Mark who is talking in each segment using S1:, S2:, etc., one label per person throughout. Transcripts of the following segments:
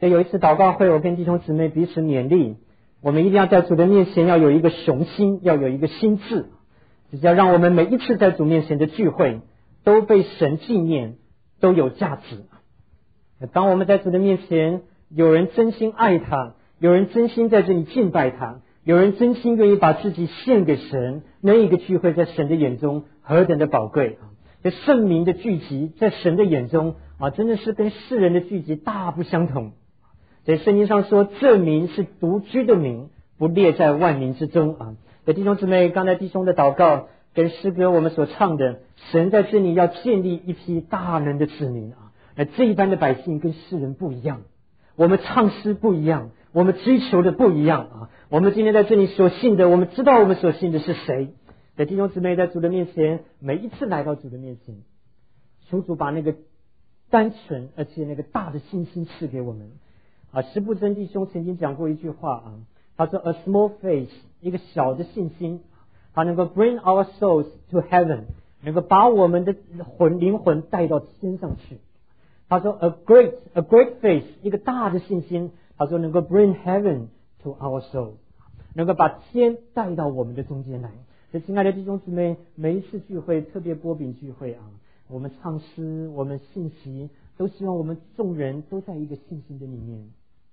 S1: 所以有一次祷告会，我跟弟兄姊妹彼此勉励，我们一定要在主的面前要有一个雄心，要有一个心志，就是要让我们每一次在主面前的聚会都被神纪念，都有价值。当我们在主的面前，有人真心爱他，有人真心在这里敬拜他，有人真心愿意把自己献给神，那一个聚会在神的眼中何等的宝贵啊！这圣民的聚集在神的眼中啊，真的是跟世人的聚集大不相同。所以圣经上说，这民是独居的民，不列在万民之中啊。所以弟兄姊妹，刚才弟兄的祷告跟诗歌我们所唱的，神在这里要建立一批大能的子民啊。那这一般的百姓跟世人不一样，我们唱诗不一样，我们追求的不一样啊。我们今天在这里所信的，我们知道我们所信的是谁。所以弟兄姊妹在主的面前，每一次来到主的面前，求主把那个单纯而且那个大的信心赐给我们啊。石布真弟兄曾经讲过一句话啊，他说 A small faith， 一个小的信心，它能够 bring our souls to heaven， 能够把我们的灵魂带到天上去。他说 a great faith， 一个大的信心，他说能够 bring heaven to our soul， 能够把天带到我们的中间来。所以亲爱的弟兄姊妹，每一次聚会，特别波饼聚会啊，我们唱诗，我们信息，都希望我们众人都在一个信心的里面，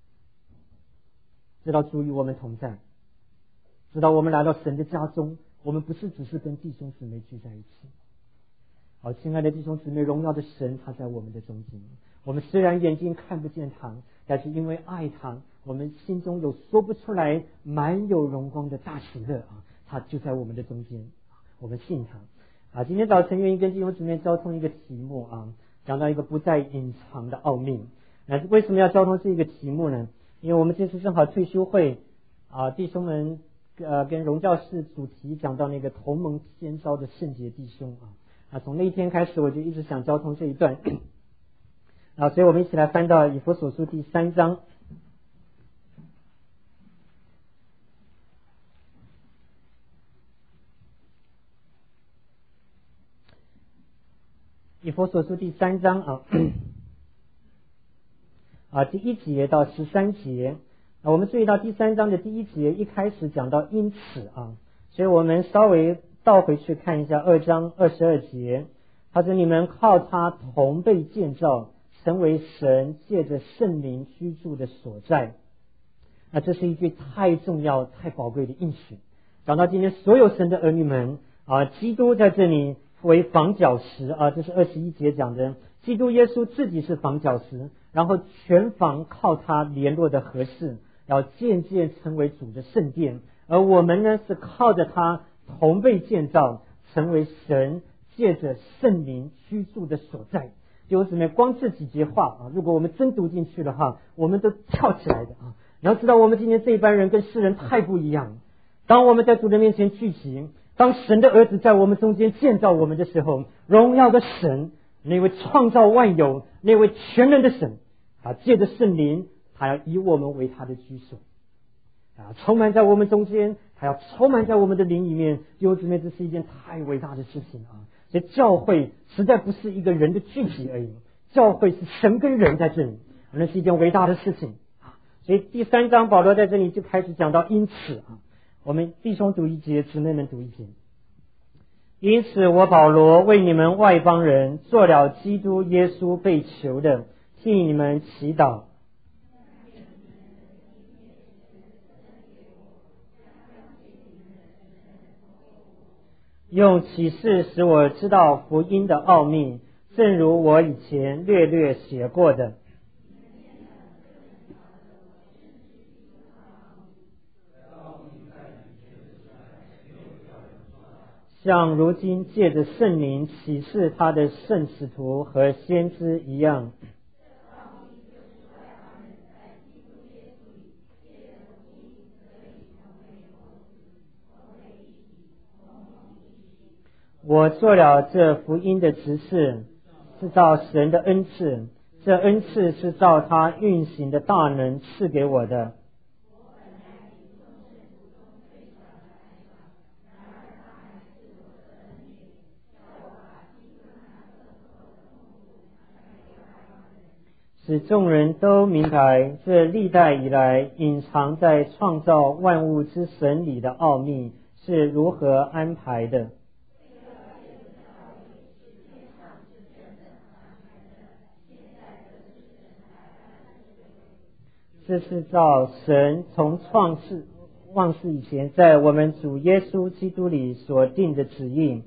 S1: 知道主与我们同在，知道我们来到神的家中，我们不是只是跟弟兄姊妹聚在一起。好，亲爱的弟兄姊妹，荣耀的神他在我们的中间，我们虽然眼睛看不见他，但是因为爱他，我们心中有说不出来满有荣光的大喜乐啊，他就在我们的中间，我们信他啊。今天早晨愿意跟弟兄姊妹交通一个题目啊，讲到一个不再隐藏的奥秘。那为什么要交通这个题目呢？因为我们这次正好退休会啊，弟兄们跟荣教士主题讲到那个同盟天召的圣洁弟兄啊，从那一天开始我就一直想交通这一段啊，所以我们一起来翻到以弗所书第3章。以弗所书第3章第1节到13节。我们注意到第3章的第1节一开始讲到因此啊，所以我们稍微倒回去看一下2章22节，他说你们靠他同被建造，成为神借着圣灵居住的所在。那这是一句太重要太宝贵的应许，讲到今天所有神的儿女们啊，基督在这里为房角石啊，这是21节讲的，基督耶稣自己是房角石，然后全房靠他联络的合适，要渐渐成为主的圣殿，而我们呢是靠着他同被建造，成为神借着圣灵居住的所在。弟兄姊妹，光这几节话啊，如果我们真读进去的话，我们都跳起来的啊！你要知道，我们今天这一班人跟世人太不一样。当我们在主的面前聚集，当神的儿子在我们中间建造我们的时候，荣耀的神，那位创造万有、那位全能的神，他借着圣灵，他要以我们为他的居所啊，充满在我们中间，他要充满在我们的灵里面。弟兄姊妹，这是一件太伟大的事情啊！所以教会实在不是一个人的聚集而已，教会是神跟人在这里，那是一件伟大的事情啊！所以第3章保罗在这里就开始讲到因此啊，我们弟兄读1节，姊妹们读1节。因此我保罗为你们外邦人做了基督耶稣被囚的，替你们祈祷。用启示使我知道福音的奥秘，正如我以前略略写过的。像如今借着圣灵启示他的圣使徒和先知一样。我做了这福音的执事，是照神的恩赐，这恩赐是照他运行的大能赐给我的。 使众人都明白这历代以来隐藏在创造万物之神里的奥秘是如何安排的。这是照神从创世万世以前在我们主耶稣基督里所定的旨意。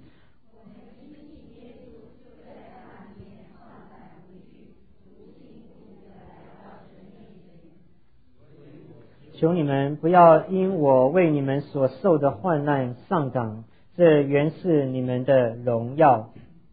S1: 求你们不要因我为你们所受的患难上当，这原是你们的荣耀。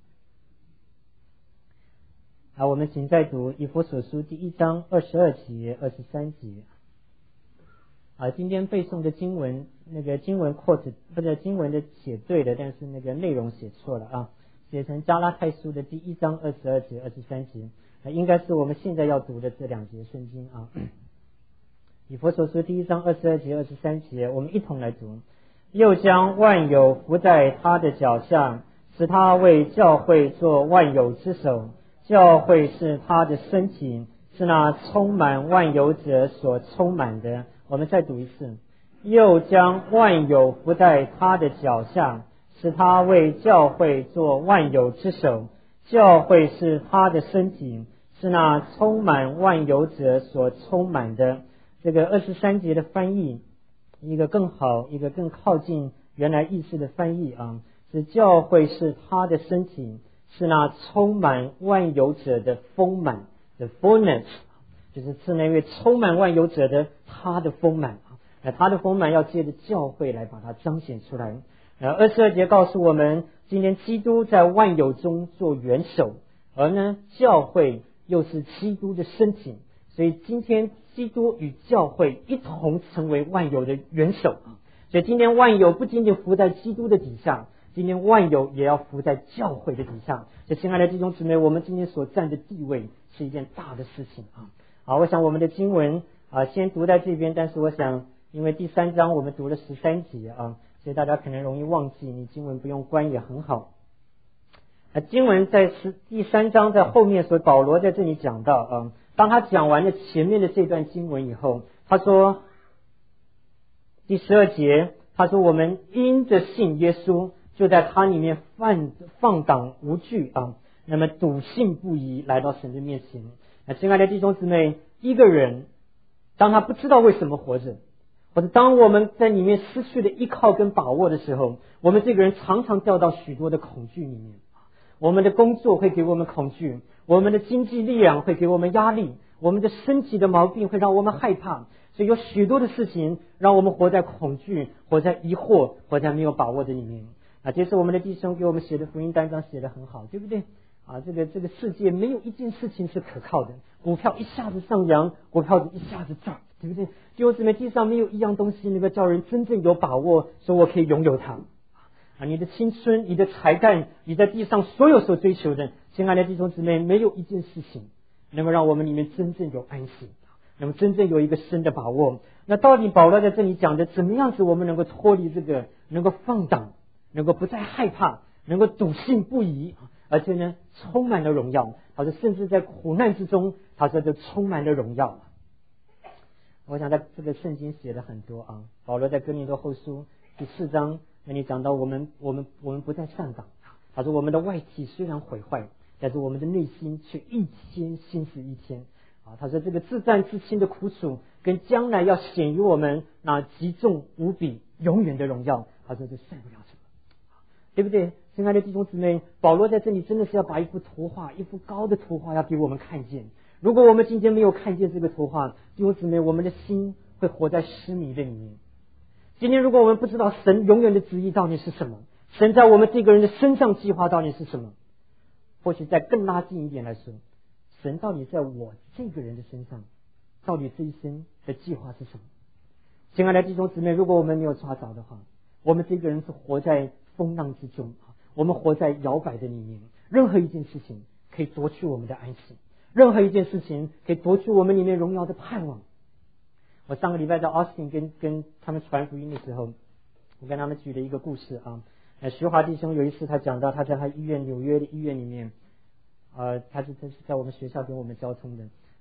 S1: 好，我们请再读以弗所书第1章22节、23节。今天背诵的经文，那个经文 quote 或者经文的写对了，但是那个内容写错了啊，写成加拉太书的第1章22节、23节，应该是我们现在要读的这2节圣经啊。以弗所书第1章22节、23节，我们一同来读。又将万有伏在他的脚下，使他为教会做万有之首。教会是他的身体，是那充满万有者所充满的。我们再读一次。又将万有伏在他的脚下，使他为教会做万有之首。教会是他的身体，是那充满万有者所充满的。这个23节的翻译，一个更好，一个更靠近原来意思的翻译啊，是教会是他的身体，是那充满万有者的丰满的 fullness， 就是那位充满万有者的他的丰满啊，他的丰满要借着教会来把它彰显出来。22节告诉我们，今天基督在万有中做元首，而呢教会又是基督的身体，所以今天基督与教会一同成为万有的元首。所以今天万有不仅仅伏在基督的底下，今天万有也要伏在教会的底下。所以亲爱的弟兄姊妹，我们今天所占的地位是一件大的事情啊。好，我想我们的经文先读在这边，但是我想因为第3章我们读了13节啊，所以大家可能容易忘记，你经文不用关也很好。经文在第3章在后面，所以保罗在这里讲到当他讲完了前面的这段经文以后，他说第12节，他说我们因着信耶稣，就在他里面放胆无惧啊，那么笃信不疑来到神的面前。亲爱的弟兄姊妹，一个人当他不知道为什么活着，或者当我们在里面失去了依靠跟把握的时候，我们这个人常常掉到许多的恐惧里面。我们的工作会给我们恐惧，我们的经济力量会给我们压力，我们的身体的毛病会让我们害怕，所以有许多的事情让我们活在恐惧，活在疑惑，活在没有把握的里面。这是我们的弟兄给我们写的福音单张写得很好，对不对这个世界没有一件事情是可靠的，股票一下子上扬，股票一下子涨，对不对？弟兄姊妹，地上没有一样东西能够叫人真正有把握说我可以拥有它你的青春，你的才干，你在地上所有所追求的，亲爱的弟兄姊妹，没有一件事情能够让我们里面真正有安息，那么真正有一个深的把握。那到底保罗在这里讲的怎么样子我们能够脱离这个，能够放胆，能够不再害怕，能够笃信不疑，而且呢充满了荣耀。他说甚至在苦难之中，他说就充满了荣耀。我想在这个圣经写了很多保罗在哥林多后书第4章那里讲到我们不再上当。他说我们的外体虽然毁坏，但是我们的内心却一天新似一天他说这个自战自亲的苦楚跟将来要显于我们那极重无比永远的荣耀，他说这算不了什么，对不对？亲爱的弟兄姊妹，保罗在这里真的是要把一幅图画，一幅高的图画要给我们看见。如果我们今天没有看见这个图画，弟兄姊妹，我们的心会活在失迷的里面。今天如果我们不知道神永远的旨意到底是什么，神在我们这个人的身上计划到底是什么，或许再更拉近一点来说，神到底在我这个人的身上到底这一生的计划是什么。亲爱的弟兄姊妹，如果我们没有抓着的话，我们这个人是活在风浪之中，我们活在摇摆的里面，任何一件事情可以夺去我们的安息，任何一件事情可以夺去我们里面荣耀的盼望。我上个礼拜在 Austin 跟他们传福音的时候，我跟他们举了一个故事徐华弟兄有一次他讲到他在他医院，纽约的医院里面他是在我们学校跟我们交通的，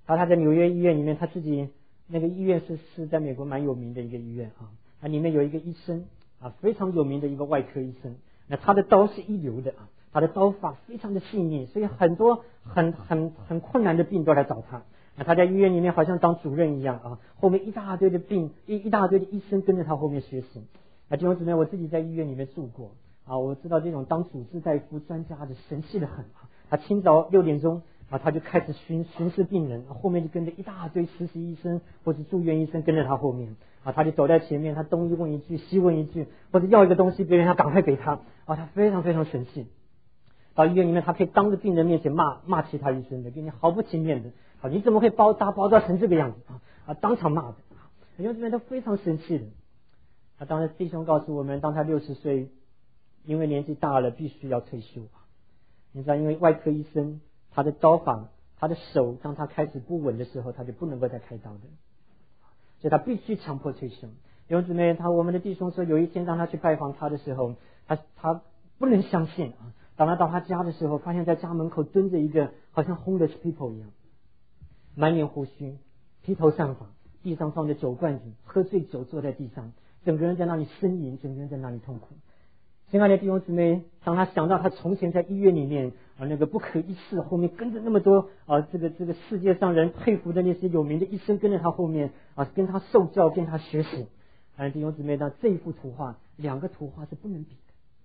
S1: 他在纽约医院里面，他自己那个医院是在美国蛮有名的一个医院啊，它里面有一个医生啊，非常有名的一个外科医生，那他的刀是一流的啊，他的刀法非常的细腻，所以很多很困难的病都来找他。那他在医院里面好像当主任一样啊，后面一大堆的病，一大堆的医生跟着他后面学习。弟兄姊妹，我自己在医院里面住过啊，我知道这种当主治大夫专家的神气的很啊。他清早6点钟啊，他就开始巡视病人，后面就跟着一大堆实习医生或者住院医生跟着他后面啊，他就走在前面，他东一问一句西问一句，或者要一个东西别人要赶快给他啊，他非常非常神气。到医院里面，他可以当着病人面前骂其他医生的，给你毫不情面的啊，你怎么会包扎成这个样子啊，当场骂的啊，弟兄姊妹都非常生气的。当然弟兄告诉我们，当他60岁，因为年纪大了，必须要退休啊。你知道，因为外科医生他的刀法，他的手当他开始不稳的时候，他就不能够再开刀的，所以他必须强迫退休。弟兄姊妹，我们的弟兄说，有一天当他去拜访他的时候，他不能相信啊。当他到他家的时候，发现在家门口蹲着一个好像 homeless people 一样，满脸胡须，披头散发，地上放着酒罐子，喝醉酒坐在地上，整个人在那里呻吟，整个人在那里痛苦。亲爱的弟兄姊妹，当他想到他从前在医院里面那个不可一世，后面跟着那么多这个世界上人佩服的那些有名的医生跟着他后面跟他受教，跟他学习。弟兄姊妹，那这一幅图画，2个图画是不能比的。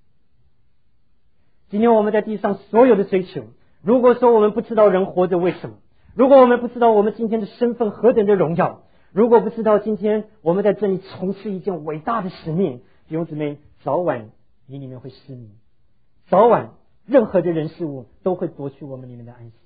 S1: 今天我们在地上所有的追求，如果说我们不知道人活着为什么，如果我们不知道我们今天的身份何等的荣耀，如果不知道今天我们在这里从事一件伟大的使命，弟兄姊妹，早晚你里面会失明，早晚任何的人事物都会夺去我们里面的安息。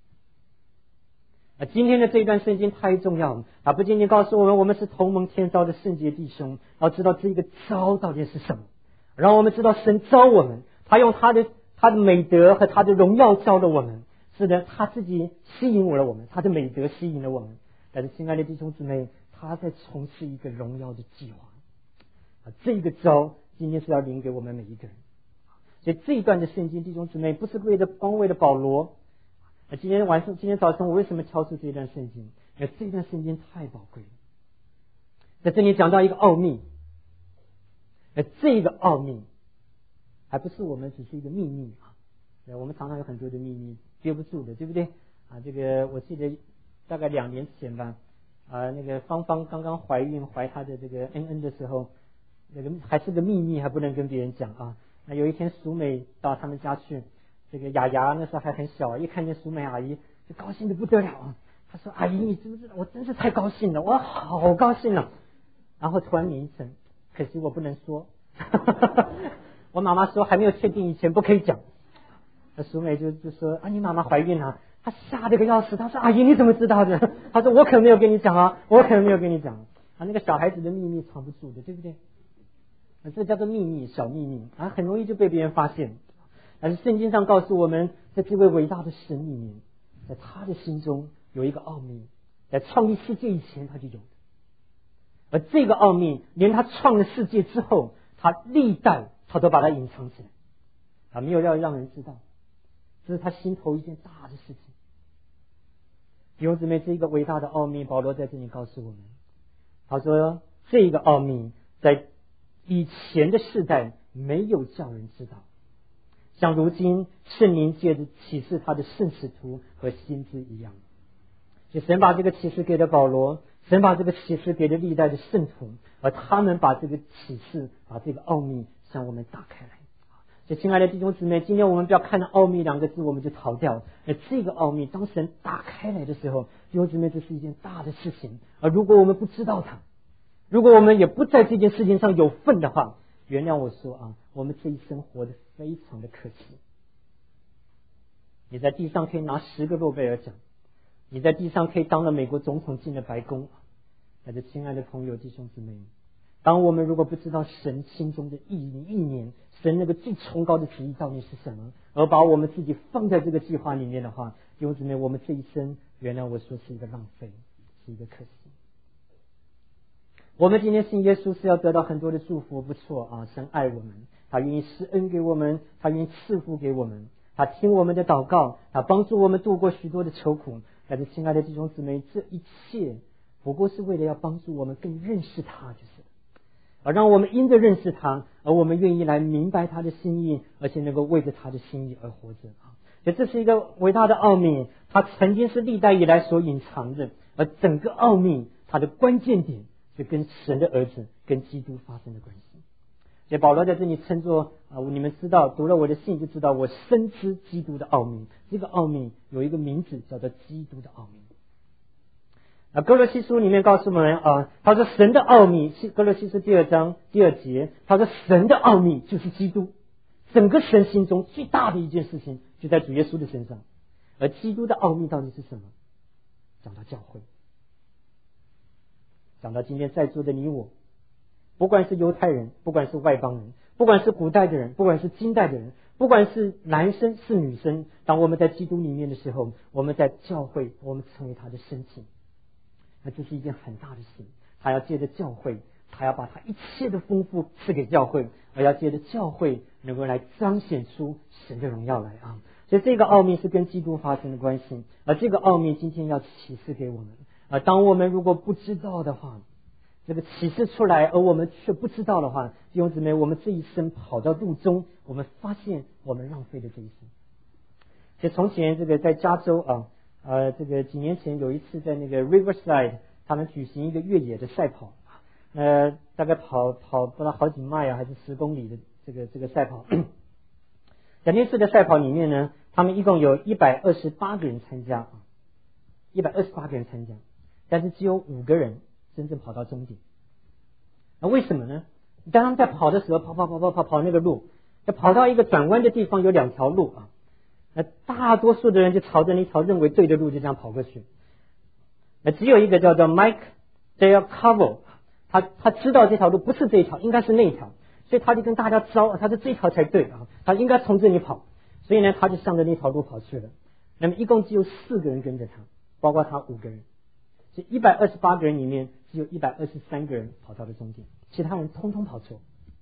S1: 今天的这一段圣经太重要了，它不仅仅告诉我们我们是同盟天召的圣洁弟兄，要知道这个召到底是什么，让我们知道神召我们，他用他的美德和他的荣耀召了我们。是的，他自己吸引了我们，他的美德吸引了我们。但是亲爱的弟兄姊妹，他在从事一个荣耀的计划这个召今天是要领给我们每一个人。所以这一段的圣经，弟兄姊妹，不是光为了保罗。今天早上我为什么敲出这一段圣经？因为这一段圣经太宝贵了。在这里讲到一个奥秘，这个奥秘还不是我们只是一个秘密我们常常有很多的秘密憋不住的，对不对这个我记得大概2年前吧那个芳芳刚刚怀她的这个恩的时候，那个还是个秘密，还不能跟别人讲那有一天淑美到他们家去，这个雅雅那时候还很小，一看见淑美阿姨就高兴的不得了她说：“阿姨，你知不知道？我真是太高兴了，我好高兴了。”然后突然抿一声，可惜我不能说。我妈妈说还没有确定以前不可以讲。淑美就说：“你妈妈怀孕了。”她吓得个要死，她说：“阿姨你怎么知道的？”她说：“我可没有跟你讲我可没有跟你讲。”那个小孩子的秘密藏不住的，对不对？这叫做秘密，小秘密很容易就被别人发现。但是圣经上告诉我们，在这位伟大的神里面，在他的心中有一个奥秘，在创立世界以前他就有的。而这个奥秘，连他创了世界之后，他历代他都把它隐藏起来没有要让人知道。这是他心头一件大的事情。弟兄姊妹，这一个伟大的奥秘，保罗在这里告诉我们，他说这个奥秘在以前的世代没有叫人知道，像如今圣灵借着启示他的圣使徒和先知一样。所以神把这个启示给了保罗，神把这个启示给了历代的圣徒，而他们把这个启示，把这个奥秘向我们打开来。所以亲爱的弟兄姊妹，今天我们不要看到奥秘2个字我们就逃掉。这个奥秘当神打开来的时候，弟兄姊妹，这是一件大的事情。而如果我们不知道它，如果我们也不在这件事情上有份的话，原谅我说我们这一生活得非常的可惜。你在地上可以拿10个诺贝尔奖，你在地上可以当了美国总统，进了白宫。但是亲爱的朋友弟兄姊妹，当我们如果不知道神心中的意念，神那个最崇高的旨意到底是什么，而把我们自己放在这个计划里面的话，弟兄姊妹，我们这一生原谅我说是一个浪费，是一个可惜。我们今天信耶稣是要得到很多的祝福，不错神爱我们，他愿意施恩给我们，他愿意赐福给我们，他听我们的祷告，他帮助我们度过许多的愁苦。 但是亲爱的弟兄姊妹，这一切不过是为了要帮助我们更认识他，就是而让我们因着认识他，而我们愿意来明白他的心意，而且能够为着他的心意而活着啊！所以这是一个伟大的奥秘，它曾经是历代以来所隐藏的，而整个奥秘它的关键点是跟神的儿子跟基督发生的关系。所以保罗在这里称作你们知道，读了我的信就知道，我深知基督的奥秘。这个奥秘有一个名字叫做基督的奥秘。哥罗西书里面告诉我们他说神的奥秘，哥罗西书2章2节，他说神的奥秘就是基督。整个神心中最大的一件事情就在主耶稣的身上，而基督的奥秘到底是什么？讲到教会，讲到今天在座的你我，不管是犹太人，不管是外邦人，不管是古代的人，不管是今代的人，不管是男生是女生，当我们在基督里面的时候，我们在教会，我们成为他的身体。那这是一件很大的事，他要借着教会，他要把他一切的丰富赐给教会，而要借着教会能够来彰显出神的荣耀来啊！所以这个奥秘是跟基督发生的关系，而这个奥秘今天要启示给我们当我们如果不知道的话，这个启示出来，而我们却不知道的话，弟兄姊妹，我们这一生跑到路中，我们发现我们浪费了这一生。所以从前这个在加州这个几年前有一次在那个 Riverside， 他们举行一个越野的赛跑，大概跑不知道好几迈还是10公里的这个赛跑。在那次的赛跑里面呢，他们一共有128个人参加，128个人参加，但是只有5个人真正跑到终点。那为什么呢？当他们在跑的时候，跑那个路，要跑到一个转弯的地方，有2条路那大多数的人就朝着那条认为对的路就这样跑过去。那只有一个叫做 Mike Del Cavo， 他知道这条路不是这一条，应该是那一条，所以他就跟大家招，他说这条才对他应该从这里跑，所以呢他就向着那条路跑去了。那么一共只有4个人跟着他，包括他5个人，所以128个人里面只有123个人跑到了终点，其他人通通跑错。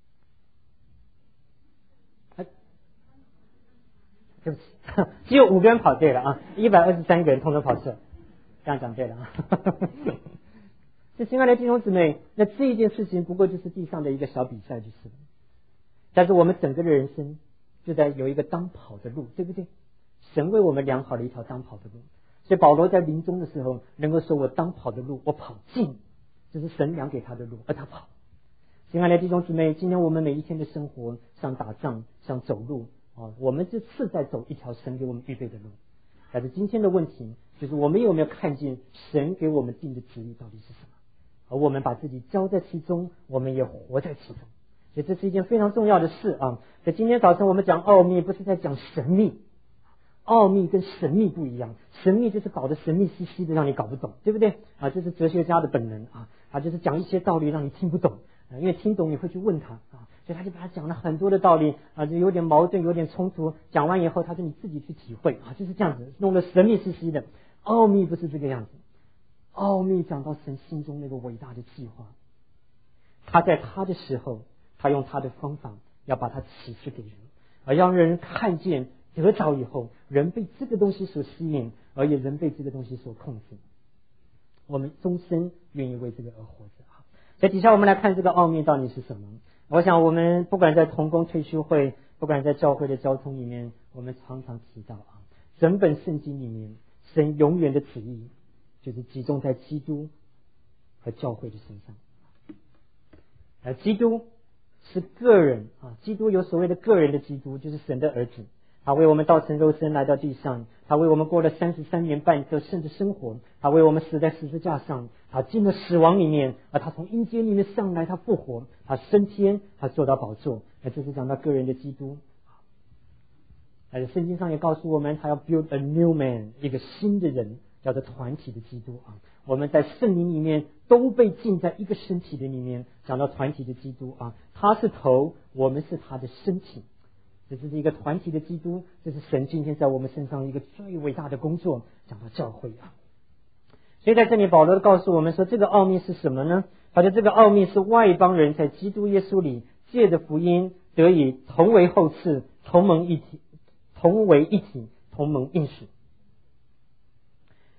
S1: 对不起，只有5个人跑对了123个人通通跑错，这样讲对了这亲爱的弟兄姊妹，那这一件事情不过就是地上的一个小比赛就是了，但是我们整个的人生就在有一个当跑的路，对不对？神为我们量好了一条当跑的路，所以保罗在临终的时候能够说我当跑的路我跑尽，这是神量给他的路，而他跑。亲爱的弟兄姊妹，今天我们每一天的生活像打仗像走路我们是在走一条神给我们预备的路，但是今天的问题就是我们有没有看见神给我们定的旨意到底是什么，而我们把自己交在其中，我们也活在其中。所以这是一件非常重要的事所以今天早晨我们讲奥秘，不是在讲神秘，奥秘跟神秘不一样，神秘就是搞得神秘兮兮的让你搞不懂，对不对这是哲学家的本能他就是讲一些道理让你听不懂因为听懂你会去问他所以他就把他讲了很多的道理就有点矛盾有点冲突，讲完以后他说你自己去体会就是这样子，弄得神秘兮兮的。奥秘不是这个样子，奥秘讲到神心中那个伟大的计划，他在他的时候，他用他的方法要把它启示给人，而让人看见得着以后，人被这个东西所吸引，而且人被这个东西所控制，我们终身愿意为这个而活着在底下我们来看这个奥秘到底是什么。我想我们不管在同工退休会，不管在教会的交通里面，我们常常提到整本圣经里面神永远的旨意就是集中在基督和教会的身上。而基督是个人基督有所谓的个人的基督，就是神的儿子，他为我们道成肉身来到地上，他为我们过了33年半得胜的生活，他为我们死在十字架上，他进了死亡里面，而他从阴间里面上来，他复活，他升天，他坐到宝座。这是讲到个人的基督。而圣经上也告诉我们，他要 build a new man， 一个新的人，叫做团体的基督我们在圣灵里面都被浸在一个身体的里面，讲到团体的基督他是头，我们是他的身体。这是一个团体的基督，这是神今天在我们身上一个最伟大的工作，讲到教会所以在这里保罗告诉我们说，这个奥秘是什么呢？他说这个奥秘是外邦人在基督耶稣里借着福音得以同为后嗣，同为一体，同盟应许。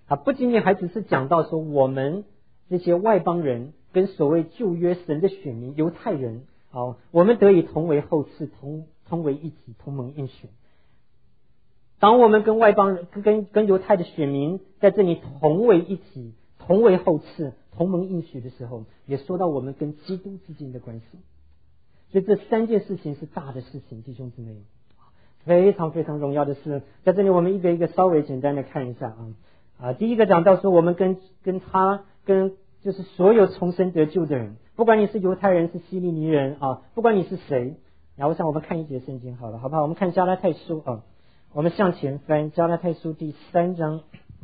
S1: 不仅仅还只是讲到说我们这些外邦人跟所谓旧约神的选民犹太人我们得以同为后嗣，同为一体，同盟应许。当我们跟外邦人跟犹太的选民在这里同为一体，同为后嗣，同盟应许的时候，也说到我们跟基督之间的关系。所以这三件事情是大的事情，弟兄姊妹，非常非常荣耀的事。在这里我们一个一个稍微简单的看一下第一个讲到说我们跟就是所有重生得救的人，不管你是犹太人是希利尼人不管你是谁。然后我们看一节圣经好了，好不好？我们看加拉太书我们向前翻加拉太书第3章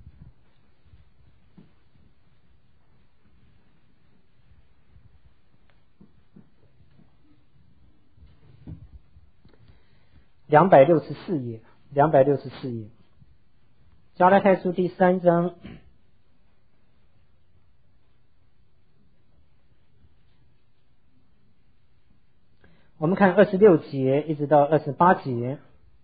S1: 264页，264页，加拉太书第3章我们看26节一直到28节。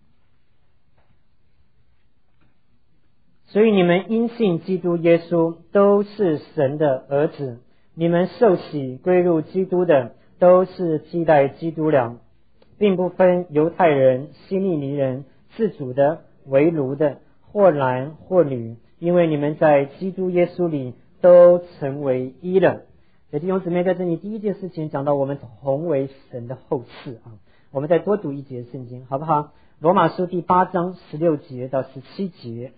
S1: 所以你们因信基督耶稣都是神的儿子，你们受洗归入基督的都是替代基督了，并不分犹太人、希利尼人、自主的、为奴的，或男或女，因为你们在基督耶稣里都成为一了。弟兄姊妹，在这里第一件事情讲到我们同为神的后嗣我们再多读一节圣经好不好？罗马书第8章16节到17节。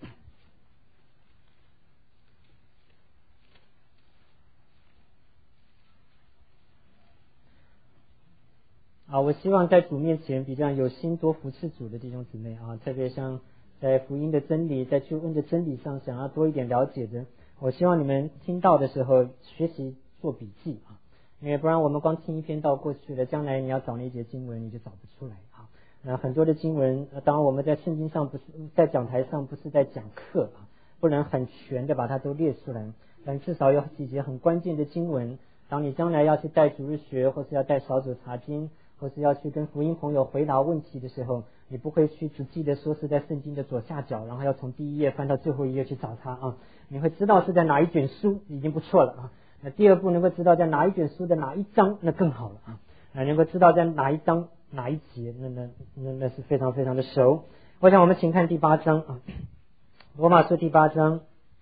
S1: 我希望在主面前比较有心多服侍主的弟兄姊妹特别像在福音的真理在救恩的真理上想要多一点了解的，我希望你们听到的时候学习做笔记因为不然我们光听一篇道过去了，将来你要找那一节经文你就找不出来很多的经文当然我们在圣经上不是在讲台上不是在讲课不能很全的把它都列出来，但至少有几节很关键的经文，当你将来要去带主日学或是要带小组查经或是要去跟福音朋友回答问题的时候，你不会去只记得说是在圣经的左下角，然后要从第一页翻到最后一页去找它你会知道是在哪一卷书已经不错了那第二步能够知道在哪一卷书的哪一章那更好了能够知道在哪一章哪一节那是非常非常的熟。我想我们请看第8章罗马书第8章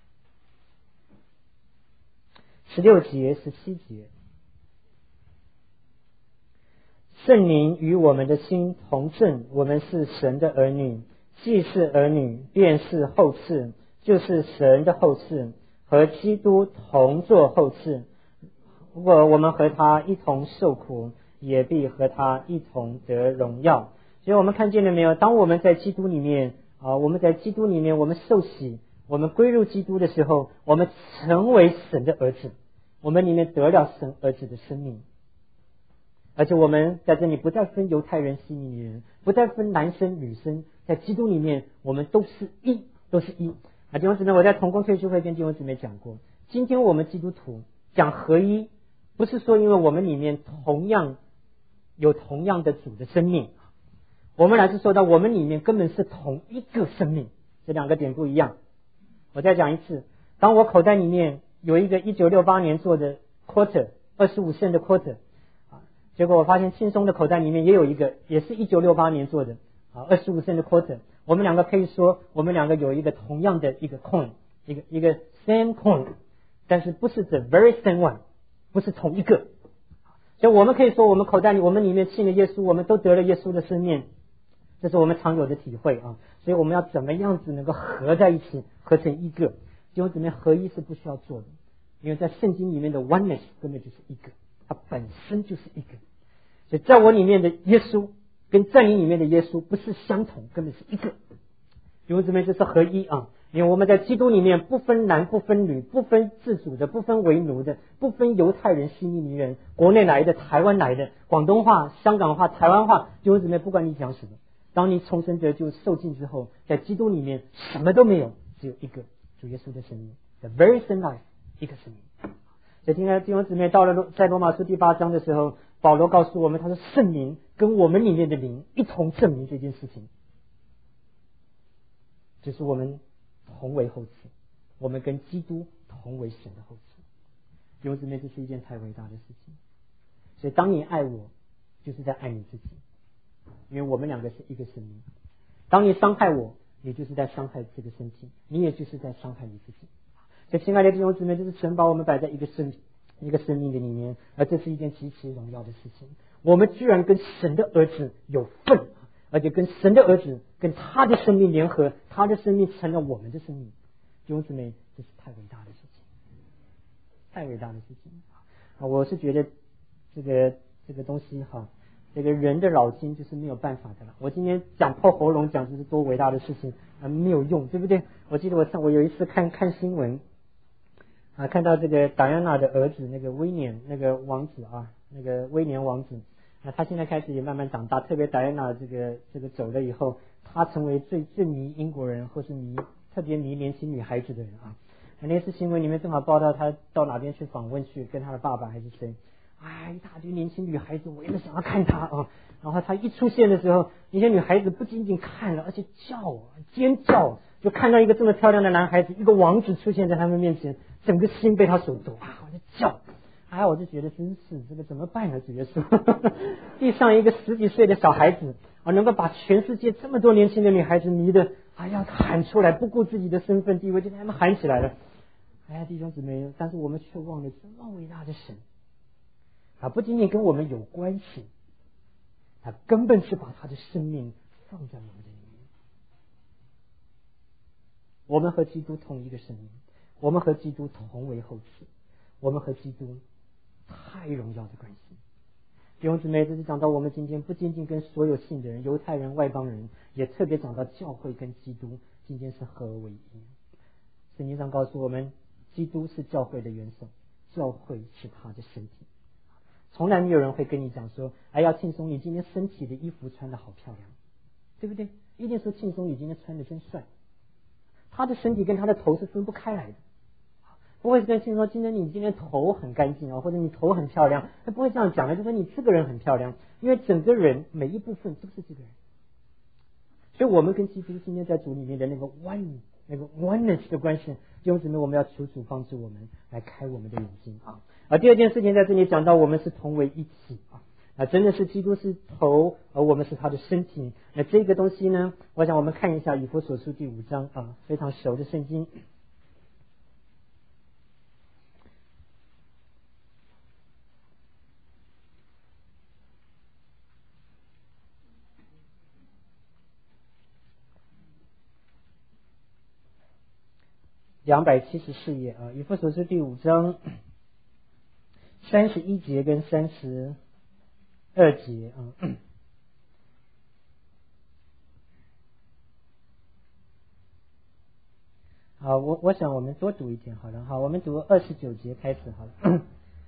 S1: 16节17节。圣灵与我们的心同证，我们是神的儿女，既是儿女便是后嗣，就是神的后嗣，和基督同作后嗣。如果我们和他一同受苦，也必和他一同得荣耀。所以我们看见了没有，当我们在基督里面我们在基督里面我们受洗，我们归入基督的时候，我们成为神的儿子，我们里面得了神儿子的生命。而且我们在这里不再分犹太人、希利尼人，不再分男生女生，在基督里面我们都是一。弟兄姊妹，我在同工退休会跟弟兄姊妹讲过，今天我们基督徒讲合一，不是说因为我们里面有同样的主的生命，我们乃是说到我们里面根本是同一个生命，这两个点不一样。我再讲一次，当我口袋里面有一个1968年做的 quarter 25 cent 的 quarter结果我发现轻松的口袋里面也有一个，也是1968年做的25 cent 的 quarter， 我们两个可以说我们两个有一个同样的一个 coin， 一个 same coin， 但是不是 the very same one， 不是同一个。所以我们可以说我们口袋里我们里面信了耶稣，我们都得了耶稣的生命，这是我们常有的体会所以我们要怎么样子能够合在一起，合成一个。弟兄姊妹，合一是不需要做的，因为在圣经里面的 oneness 根本就是一个，它本身就是一个。所以在我里面的耶稣跟在你里面的耶稣不是相同，根本是一个。弟兄姊妹，这是合一因为我们在基督里面不分男不分女，不分自主的，不分为奴的，不分犹太人、希利尼人，国内来的、台湾来的，广东话、香港话、台湾话，弟兄姊妹，不管你讲什么，当你重生得救受尽之后，在基督里面什么都没有，只有一个主耶稣的生命， The very same life， 一个生命。所以今天弟兄姊妹到了在罗马书第8章的时候，保罗告诉我们，他说圣灵跟我们里面的灵一同证明这件事情，就是我们同为后嗣， 我们跟基督同为神的后嗣。弟兄姊妹，这是一件太伟大的事情。所以当你爱我，就是在爱你自己，因为我们两个是一个生命。当你伤害我，你就是在伤害这个身体，你也就是在伤害你自己。所以亲爱的弟兄姊妹，就是神把我们摆在一个生命的里面，而这是一件极其荣耀的事情。我们居然跟神的儿子有份，而且跟神的儿子跟他的生命联合，他的生命成了我们的生命。弟兄姊妹，这是太伟大的事情，太伟大的事情啊！我是觉得这个东西哈，这个人的脑筋就是没有办法的了。我今天讲破喉咙，讲这是多伟大的事情啊，没有用，对不对？我记得我有一次看新闻啊，看到这个戴安娜的儿子那个威廉那个王子啊，那个威廉王子啊，他现在开始也慢慢长大，特别戴安娜这个走了以后，他成为最迷英国人或是特别迷年轻女孩子的人啊。那次新闻里面正好报道他到哪边去访问去，跟他的爸爸还是谁，一大堆年轻女孩子围着想要看他啊。然后他一出现的时候，那些女孩子不仅仅看了，而且尖叫，就看到一个这么漂亮的男孩子，一个王子出现在他们面前，整个心被他所夺啊！我就叫，我就觉得真是这个怎么办呢？主耶稣，地上一个10几岁的小孩子啊，能够把全世界这么多年轻的女孩子迷得要喊出来，不顾自己的身份地位，就让他们喊起来了。弟兄姊妹，但是我们却忘了这么伟大的神啊，不仅仅跟我们有关系，他根本是把他的生命放在我们的里面。我们和基督同一个生命，我们和基督同为后嗣，我们和基督太荣耀的关系。弟兄姊妹，这是讲到我们今天不仅仅跟所有信的人，犹太人、外邦人，也特别讲到教会跟基督今天是合而为一。圣经上告诉我们，基督是教会的元首，教会是他的身体。从来没有人会跟你讲说，要庆松，你今天身体的衣服穿得好漂亮，对不对？一定说庆松，你今天穿得真帅。他的身体跟他的头是分不开来的，不会跟庆松说今天头很干净或者你头很漂亮，他不会这样讲的，就说你这个人很漂亮，因为整个人每一部分都是这个人。所以我们跟基督今天在主里面的那个 oneness 的关系，弟兄姊妹，我们要求主帮助我们来开我们的眼睛啊。第二件事情在这里讲到，我们是同为一体真的是基督是头，而我们是他的身体。那这个东西呢，我想我们看一下以弗所书第5章非常熟的圣经。274页以弗所书第5章31节跟32节好，我想我们多读一点好了。好，我们读29节开始好了。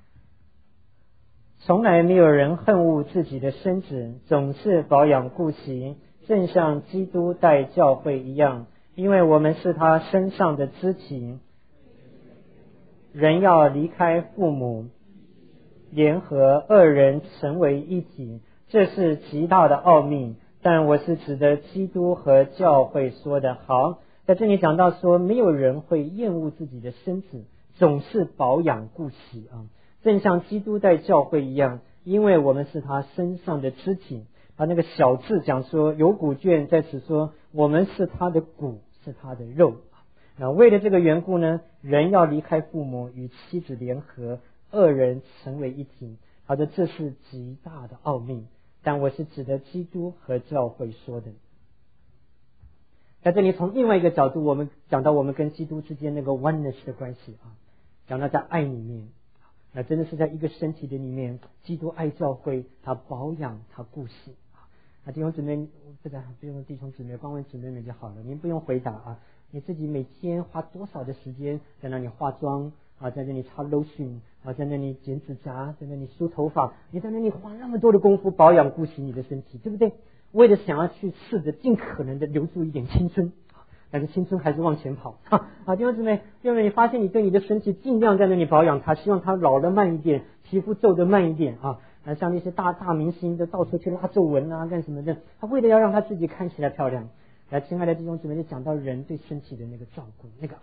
S1: 从来没有人恨恶自己的身子，总是保养顾惜，正像基督待教会一样，因为我们是他身上的肢体。人要离开父母，联合2人成为一体，这是极大的奥秘，但我是指的基督和教会说的。好，在这里讲到说，没有人会厌恶自己的身子，总是保养顾惜正像基督待教会一样，因为我们是他身上的肢体。那个小字讲说有骨卷，在此说我们是他的骨，是他的肉。为了这个缘故呢，人要离开父母，与妻子联合，2人成为一体。好的，这是极大的奥秘，但我是指的基督和教会说的。在这里从另外一个角度，我们讲到我们跟基督之间那个 oneness 的关系讲到在爱里面，那真的是在一个身体的里面，基督爱教会，他保养，他顾惜弟兄姊妹，不用弟兄姊妹，光问姊妹们就好了，您不用回答你自己每天花多少的时间在那里化妆在那里擦 lotion 在那里剪指甲，在那里梳头发，你在那里花那么多的功夫保养顾惜你的身体，对不对？为了想要去试着尽可能的留住一点青春，但是青春还是往前跑弟兄姊妹，因为你发现你对你的身体尽量在那里保养它，希望它老得慢一点，皮肤皱得慢一点像那些大明星都到处去拉皱纹干什么的，他为了要让他自己看起来漂亮。亲爱的弟兄姊妹，就讲到人对身体的那个照顾，那个爱，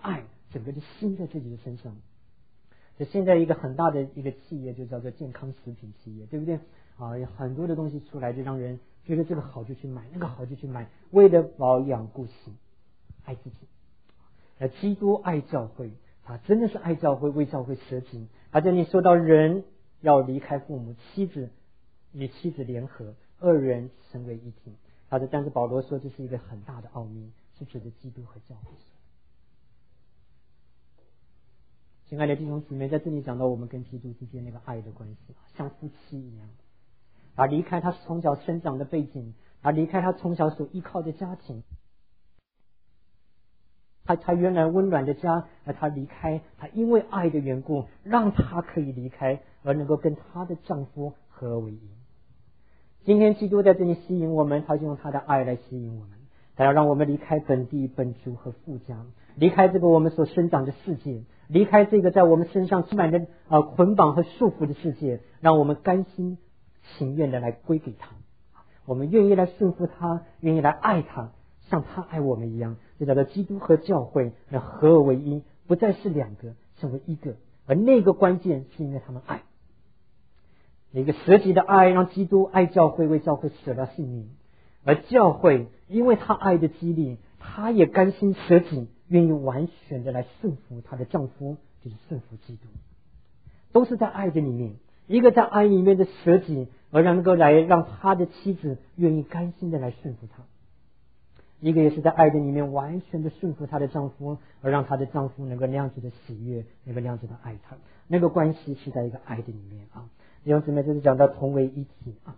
S1: 整个的心在自己的身上。就现在一个很大的一个企业就叫做健康食品企业，对不对啊？有很多的东西出来，就让人觉得这个好就去买，那个好就去买，为了保养顾惜，爱自己。基督爱教会，他真的是爱教会，为教会舍己。而且你说到人要离开父母，妻子与妻子联合，二人成为一体。但是保罗说这是一个很大的奥秘，是指的基督和教会。亲爱的弟兄姊妹，在这里讲到我们跟基督之间那个爱的关系，像夫妻一样。他离开他从小生长的背景，他离开他从小所依靠的家庭，他原来温暖的家，而他离开，他因为爱的缘故，让他可以离开，而能够跟他的丈夫合而为一。今天基督在这里吸引我们，他就用他的爱来吸引我们，他要让我们离开本地本族和父家，离开这个我们所生长的世界，离开这个在我们身上充满的捆绑和束缚的世界，让我们甘心情愿的来归给他，我们愿意来顺服他，愿意来爱他，像他爱我们一样。这叫做基督和教会合而为一，不再是两个，成为一个。而那个关键是因为他们爱，一个舍己的爱，让基督爱教会，为教会舍了性命。而教会因为他爱的激励，他也甘心舍己，愿意完全的来顺服他的丈夫，就是顺服基督。都是在爱的里面，一个在爱里面的舍己，而能够来让他的妻子愿意甘心的来顺服他；一个也是在爱的里面完全的顺服她的丈夫，而让她的丈夫能够那样子的喜悦，能够那样子的爱她。那个关系是在一个爱的里面啊。弟兄姊妹，就是讲到同为一体啊。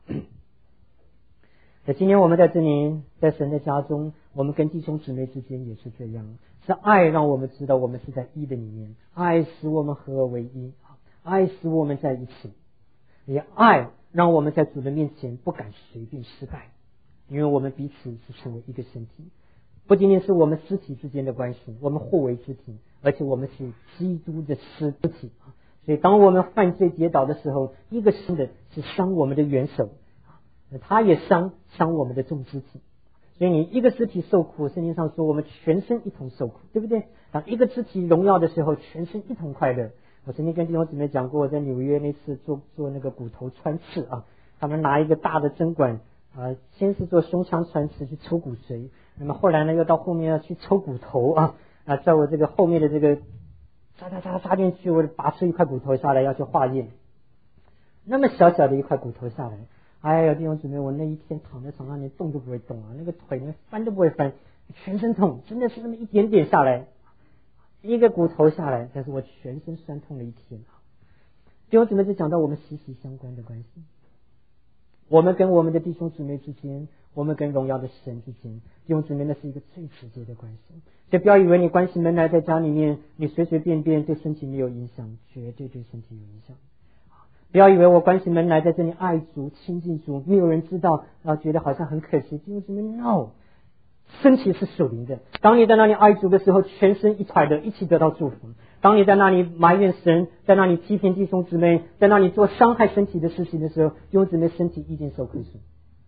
S1: 今天我们在这里，在神的家中，我们跟弟兄姊妹之间也是这样，是爱让我们知道我们是在一的里面，爱使我们合而为一，爱使我们在一起，也爱让我们在主的面前不敢随便失败，因为我们彼此是成为一个身体，不仅仅是我们肢体之间的关系，我们互为肢体，而且我们是基督的肢体。所以当我们犯罪跌倒的时候，一个新的是伤我们的元首，他也伤我们的众肢体。所以你一个肢体受苦，圣经上说我们全身一同受苦，对不对？当一个肢体荣耀的时候，全身一同快乐。我曾经跟弟兄姊妹讲过，我在纽约那次做那个骨头穿刺啊，他们拿一个大的针管先是做胸腔穿刺去抽骨髓，那么后来呢又到后面要去抽骨头在我这个后面的这个扎进去，我拔出一块骨头下来要去化验，那么小小的一块骨头下来，哎呀弟兄姊妹，我那一天躺在床上连动都不会动啊，那个腿连翻都不会翻，全身痛，真的是那么一点点下来，一个骨头下来，但是我全身酸痛了一天弟兄姊妹，就讲到我们息息相关的关系，我们跟我们的弟兄姊妹之间，我们跟荣耀的神之间，弟兄姊妹，那是一个最直接的关系。所以不要以为你关起门来在家里面，你随随便便对身体没有影响，绝对对身体有影响。不要以为我关起门来在这里爱主亲近主，没有人知道，觉得好像很可惜。弟兄姊妹 ，no， 身体是属灵的。当你在那里爱主的时候，全身一块的一起得到祝福。当你在那里埋怨神，在那里批评弟兄姊妹，在那里做伤害身体的事情的时候，弟兄姊妹身体一定受亏损。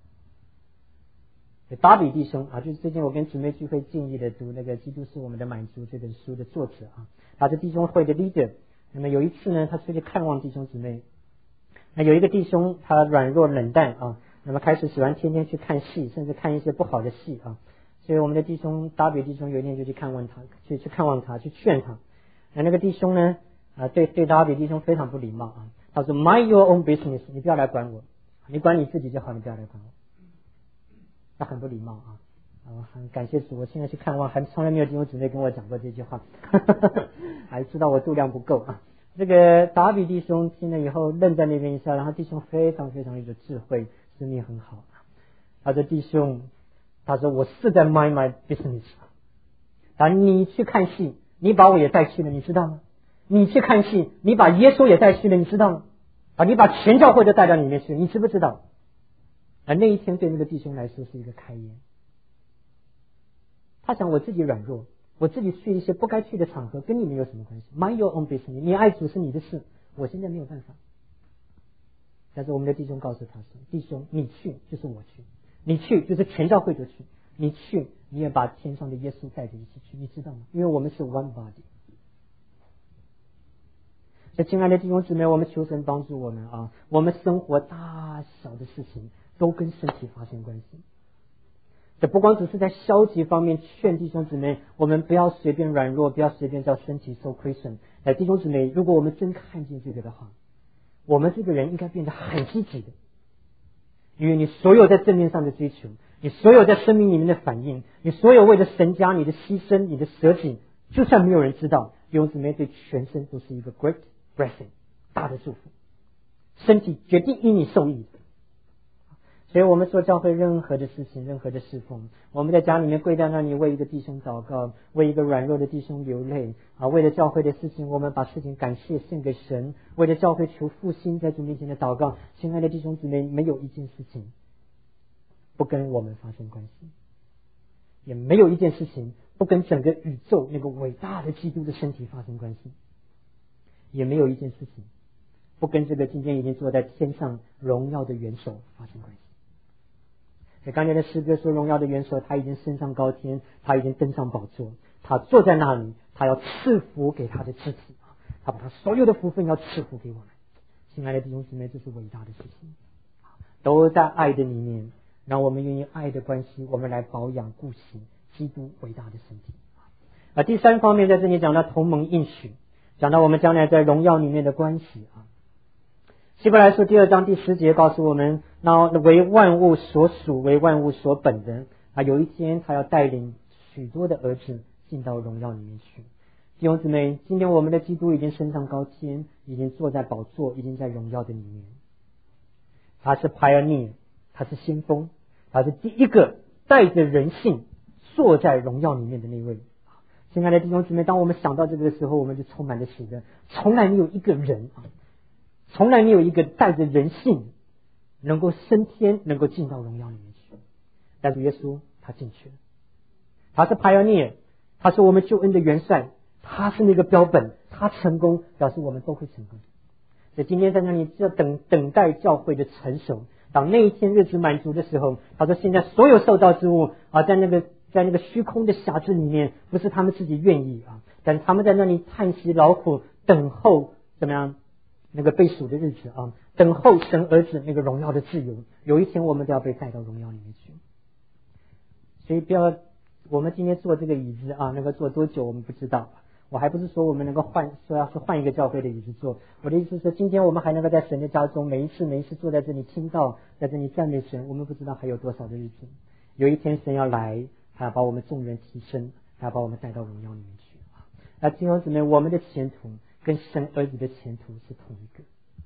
S1: 达比弟兄就是最近我跟姊妹聚会建议的读那个《基督是我们的满足》这本书的作者他是弟兄会的 leader。那么有一次呢，他出去看望弟兄姊妹，那有一个弟兄他软弱冷淡那么开始喜欢天天去看戏，甚至看一些不好的戏所以我们的弟兄达比弟兄有一天就去看望他，去看望他，去劝他。那个弟兄呢对达比弟兄非常不礼貌他说 Mind your own business， 你不要来管我，你管你自己就好，你不要来管我。他很不礼貌很感谢主，我现在去看望，还从来没有弟兄姊妹跟我讲过这句话还知道我度量不够这个达比弟兄听了以后愣在那边一下，然后弟兄非常非常有智慧，生命很好他说弟兄，他说我是在 mind my business 你去看戏，你把我也带去了，你知道吗？你去看戏，你把耶稣也带去了，你知道吗？你把全教会都带到里面去，你知不知道？那一天对那个弟兄来说是一个开眼，他想我自己软弱，我自己去一些不该去的场合，跟你们有什么关系？ Mind your own business， 你爱主是你的事，我现在没有办法。但是我们的弟兄告诉他说，弟兄你去就是我去，你去就是全教会都去，你去你也把天上的耶稣带着一起去，你知道吗？因为我们是 one body， 所以亲爱的弟兄姊妹，我们求神帮助我们啊，我们生活大小的事情都跟身体发生关系。这不光只是在消极方面劝弟兄姊妹，我们不要随便软弱，不要随便叫身体受亏损。弟兄姊妹，如果我们真看见这个的话，我们这个人应该变得很积极的，因为你所有在正面上的追求，你所有在生命里面的反应，你所有为了神家你的牺牲，你的舍己，就算没有人知道，弟兄姊妹对全身都是一个 great blessing， 大的祝福，身体决定因你受益的。所以我们做教会任何的事情，任何的侍奉，我们在家里面跪在那里为一个弟兄祷告，为一个软弱的弟兄流泪啊，为了教会的事情，我们把事情感谢献给神，为了教会求复兴，在主面前的祷告。亲爱的弟兄姊妹，没有一件事情不跟我们发生关系，也没有一件事情不跟整个宇宙那个伟大的基督的身体发生关系，也没有一件事情不跟这个今天已经坐在天上荣耀的元首发生关系。刚才的诗歌说，荣耀的元首他已经升上高天，他已经登上宝座，他坐在那里，他要赐福给他的肢体，他把他所有的福分要赐福给我们。亲爱的弟兄姊妹，这是伟大的事情，都在爱的里面，让我们愿意爱的关系，我们来保养顾惜基督伟大的身体。第三方面在这里讲到同盟应许，讲到我们将来在荣耀里面的关系啊。希伯来书第2章第10节告诉我们，那为万物所属，为万物所本的啊，有一天他要带领许多的儿子进到荣耀里面去。弟兄姊妹，今天我们的基督已经升上高天，已经坐在宝座，已经在荣耀的里面。他是 pioneer， 他是先锋，他是第一个带着人性坐在荣耀里面的那位。亲爱的弟兄姊妹，当我们想到这个的时候，我们就充满了喜乐。从来没有一个人啊，从来没有一个带着人性能够升天，能够进到荣耀里面去。但是耶稣他进去了，他是 pioneer， 他是我们救恩的元帅，他是那个标本，他成功表示我们都会成功。所以今天在那里就等待教会的成熟，当那一天日子满足的时候，他说现在所有受造之物啊，在那个虚空的匣子里面，不是他们自己愿意啊，但他们在那里叹息劳苦，等候怎么样那个被赎的日子啊，等候神儿子那个荣耀的自由。有一天我们都要被带到荣耀里面去。所以不要我们今天坐这个椅子啊，那个坐多久我们不知道。我还不是说我们能够说要是换一个教会的椅子坐，我的意思是说，今天我们还能够在神的家中每一次坐在这里听到，在这里赞美神，我们不知道还有多少的日子。有一天神要来，他要把我们众人提升，他要把我们带到荣耀里面去。那弟兄姊妹，我们的前途跟神儿子的前途是同一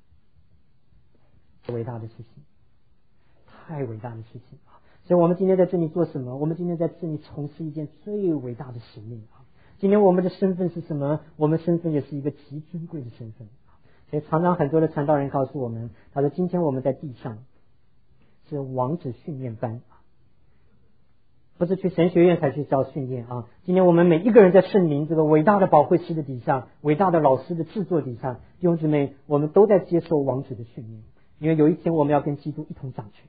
S1: 个。伟大的事情，太伟大的事情啊！所以我们今天在这里做什么？我们今天在这里从事一件最伟大的使命啊！今天我们的身份是什么？我们身份也是一个极尊贵的身份。所以常常很多的传道人告诉我们，他说今天我们在地上是王子训练班，不是去神学院才去教训练啊！今天我们每一个人在圣灵这个伟大的保惠师的底下，伟大的老师的制作底下，弟兄姊妹，我们都在接受王子的训练，因为有一天我们要跟基督一同掌权。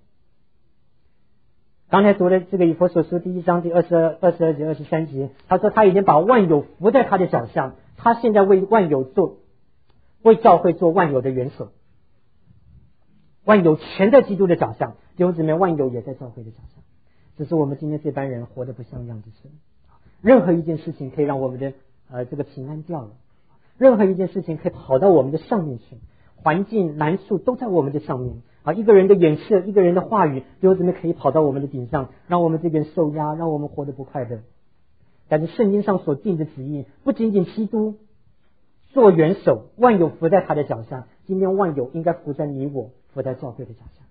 S1: 刚才读的这个以弗所书第1章第22节23节，他说他已经把万有伏在他的脚下，他现在为教会做万有的元首，万有全在基督的脚下，弟兄姊妹，万有也在教会的脚下。只是我们今天这班人活得不像样之神。任何一件事情可以让我们的这个平安掉了，任何一件事情可以跑到我们的上面去，环境难处都在我们的上面啊！一个人的眼色，一个人的话语，有怎么可以跑到我们的顶上，让我们这边受压，让我们活得不快乐？但是圣经上所定的旨意，不仅仅基督做元首，万有伏在他的脚下，今天万有应该伏在你我，伏在教会的脚下，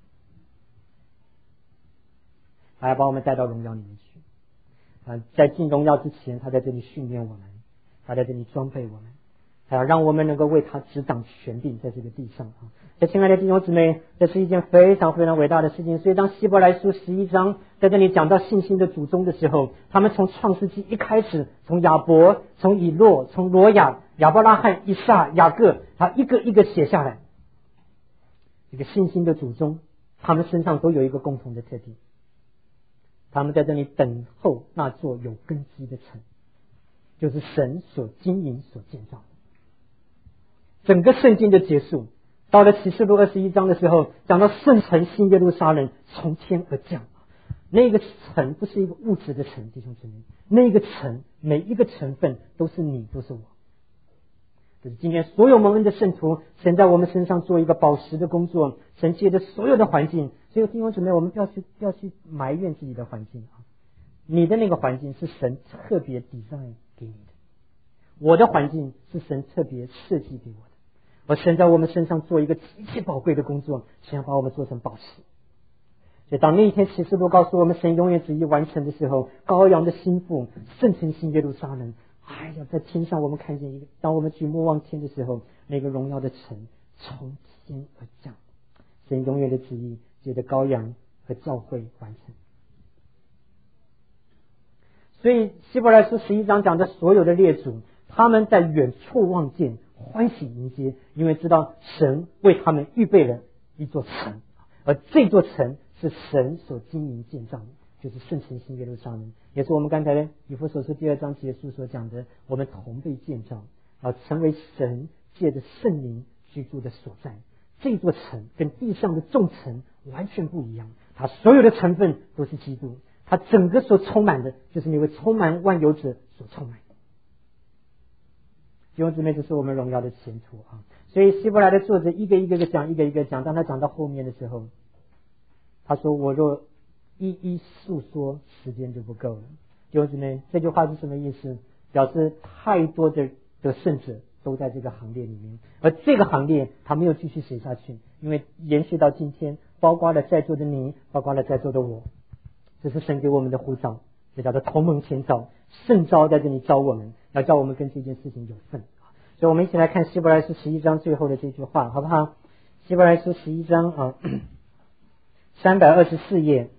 S1: 他要把我们带到荣耀里面去啊！在进荣耀之前，他在这里训练我们，他在这里装备我们，他要让我们能够为他执掌权柄在这个地上啊！所以亲爱的弟兄姊妹，这是一件非常非常伟大的事情。所以当希伯来书11章在这里讲到信心的祖宗的时候，他们从创世纪一开始，从亚伯，从以诺，从罗亚、亚伯拉罕、以撒、雅各，他一个一个写下来。这个信心的祖宗，他们身上都有一个共同的特点，他们在这里等候那座有根基的城，就是神所经营所建造的。 整个圣经的结束。到了启示录21章的时候，讲到圣城新耶路撒冷从天而降。那个城不是一个物质的城，弟兄姊妹，那个城每一个成分都是你，都是我。就是今天所有蒙恩的圣徒，神在我们身上做一个宝石的工作，神借着所有的环境，所以弟兄姊妹，我们不要去埋怨自己的环境啊。你的那个环境是神特别 design 给你的，我的环境是神特别设计给我的。而神在我们身上做一个极其宝贵的工作，神要把我们做成宝石。所以当那一天启示录告诉我们神永远旨意完成的时候，羔羊的心腹，圣城新耶路撒冷，哎呀，在天上我们看见一个，当我们举目望天的时候，那个荣耀的城从天而降，神永远的旨意借着羔羊和教会完成。所以希伯来书11章讲的所有的列祖，他们在远处望见，欢喜迎接，因为知道神为他们预备了一座城，而这座城是神所经营建造的，就是圣城新耶路撒冷，也是我们刚才的以弗所书2章结束所讲的，我们同被建造，成为神借着圣灵居住的所在。这座城跟地上的众城完全不一样，它所有的成分都是基督，它整个所充满的就是那位充满万有者所充满。弟兄姊妹，这是我们荣耀的前途啊！所以希伯来的作者一个一个讲，一个一个讲，当他讲到后面的时候，他说：“我若一一述说，时间就不够了。”弟兄姊妹，这句话是什么意思？表示太多的圣者都在这个行列里面，而这个行列他没有继续写下去，因为延续到今天，包括了在座的你，包括了在座的我，这是神给我们的呼召，这叫做同盟前召，圣召在这里召我们，要叫我们跟这件事情有份。所以我们一起来看希伯来书11章最后的这句话，好不好？希伯来书11章324页。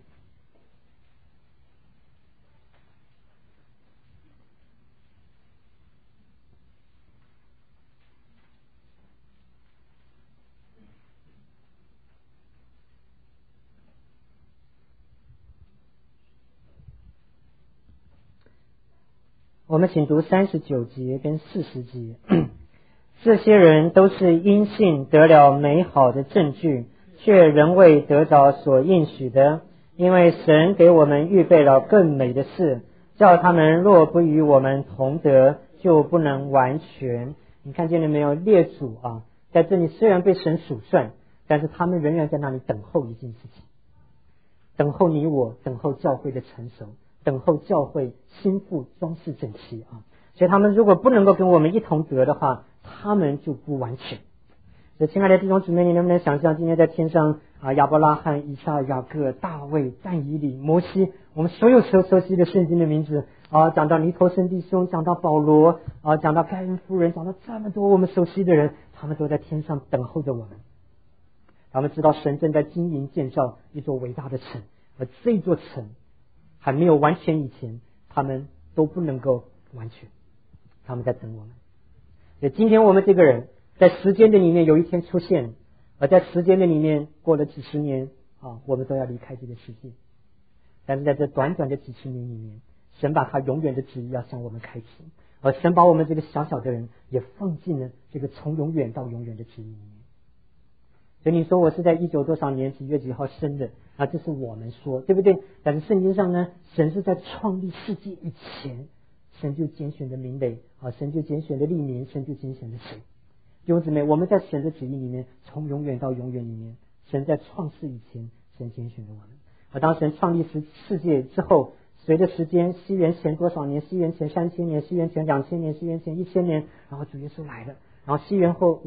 S1: 我们请读39节跟40节。这些人都是因信得了美好的证据，却仍未得着所应许的，因为神给我们预备了更美的事，叫他们若不与我们同得，就不能完全。你看见了没有？列祖啊，在这里虽然被神数算，但是他们仍然在那里等候一件事情，等候你我，等候教会的成熟，等候教会心腹装饰整齐啊。所以他们如果不能够跟我们一同得的话，他们就不完全。所以亲爱的弟兄姊妹，你能不能想象今天在天上亚伯拉罕、以撒、雅各、大卫、但以理、摩西，我们所有熟悉的圣经的名字讲到尼陀生弟兄，讲到保罗讲到盖恩夫人，讲到这么多我们熟悉的人，他们都在天上等候着我们。他们知道神正在经营建造一座伟大的城，而这座城还没有完全以前，他们都不能够完全，他们在等我们。所以今天我们这个人在时间的里面有一天出现，而在时间的里面过了几十年我们都要离开这个世界。但是在这短短的几十年里面，神把他永远的旨意要向我们开启，而神把我们这个小小的人也放进了这个从永远到永远的旨意里面。所以你说我是在19多少年几月几号生的这是我们说，对不对？但是圣经上呢，神是在创立世界以前，神就拣选的民类神就拣选的历年，神就拣选的谁？弟兄姊妹，我们在神的旨意里面，从永远到永远里面，神在创世以前，神拣选了我们。而当神创立世界之后，随着时间，西元前多少年？西元前3000年，西元前2000年，西元前1000年，然后主耶稣来了，然后西元后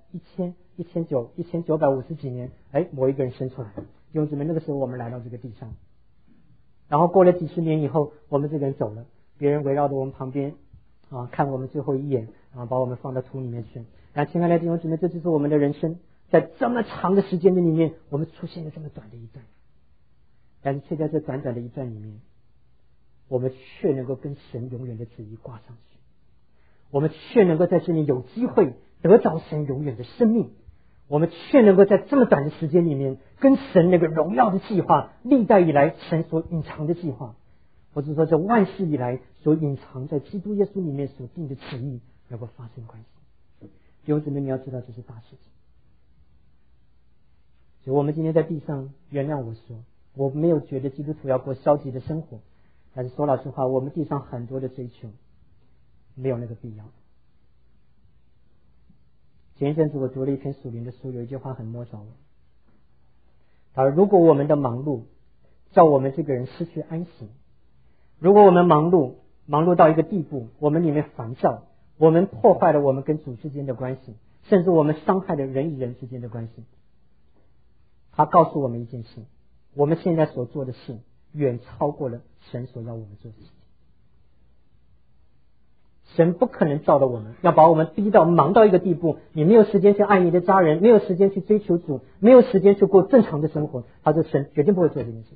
S1: 500、1000、1950几年，某一个人生出来了。弟兄姊妹，那个时候我们来到这个地上，然后过了几十年以后，我们这个人走了，别人围绕着我们旁边看我们最后一眼，然后把我们放到土里面去。然后亲爱的弟兄姊妹，这就是我们的人生，在这么长的时间的里面，我们出现了这么短的一段，但是却在这短短的一段里面，我们却能够跟神永远的旨意挂上去，我们却能够在这里有机会得着神永远的生命，我们却能够在这么短的时间里面跟神那个荣耀的计划，历代以来神所隐藏的计划，或者说这万世以来所隐藏在基督耶稣里面所定的旨意能够发生关系。弟弟兄姊妹，你要知道这是大事情。所以我们今天在地上，原谅我说，我没有觉得基督徒要过消极的生活，但是说老实话，我们地上很多的追求没有那个必要。前一阵子我读了一篇属灵的书，有一句话很摸着我。他说：如果我们的忙碌叫我们这个人失去安息，如果我们忙碌到一个地步，我们里面烦躁，我们破坏了我们跟主之间的关系，甚至我们伤害了人与人之间的关系。他告诉我们一件事，我们现在所做的事远超过了神所要我们做的事情。神不可能造的我们，要把我们逼到忙到一个地步，你没有时间去爱你的家人，没有时间去追求主，没有时间去过正常的生活。他说神绝对不会做这件事情。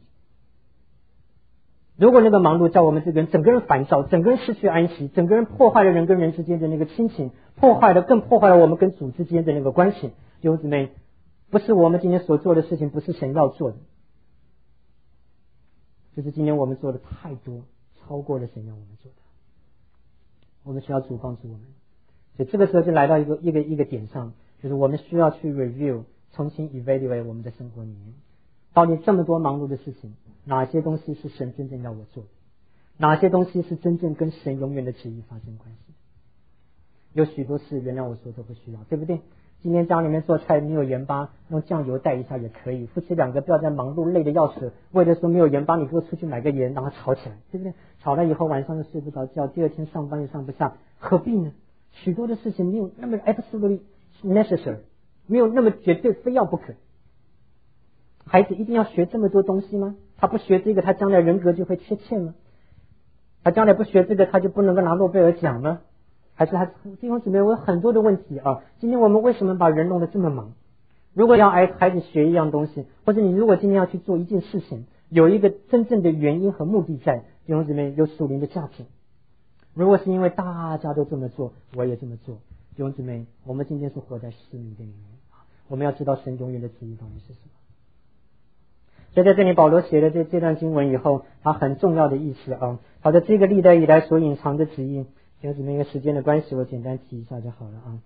S1: 如果那个忙碌叫我们这个人整个人烦躁，整个人失去安息，整个人破坏了人跟人之间的那个亲情，更破坏了我们跟主之间的那个关系。弟兄姊妹，不是我们今天所做的事情不是神要做的，就是今天我们做的太多，超过了神要我们做的。我们需要主帮助我们，所以这个时候就来到一个点上，就是我们需要去 review， 重新 evaluate 我们的生活里面，到底这么多忙碌的事情，哪些东西是神真正要我做的，哪些东西是真正跟神永远的旨意发生关系。有许多事原谅我说都不需要，对不对？今天家里面做菜没有盐巴，用酱油带一下也可以。夫妻两个不要再忙碌累得要死，为了说没有盐巴，你给我出去买个盐，让他吵起来，对不对？吵了以后晚上又睡不着觉，第二天上班又上不下，何必呢？许多的事情没有那么 absolutely necessary， 没有那么绝对非要不可。孩子一定要学这么多东西吗？他不学这个，他将来人格就会缺陷吗？他将来不学这个，他就不能够拿诺贝尔奖吗？还是他弟兄姊妹，我有很多的问题啊！今天我们为什么把人弄得这么忙？如果要孩子学一样东西，或者你如果今天要去做一件事情，有一个真正的原因和目的在，弟兄姊妹有属灵的价值。如果是因为大家都这么做，我也这么做，弟兄姊妹，我们今天是活在使命的里面，我们要知道神永远的旨意到底是什么。所以在这里保罗写了这段经文以后，他很重要的意思啊，他的这个历代以来所隐藏的旨意。弟兄姊妹，因为时间的关系，我简单提一下就好了啊。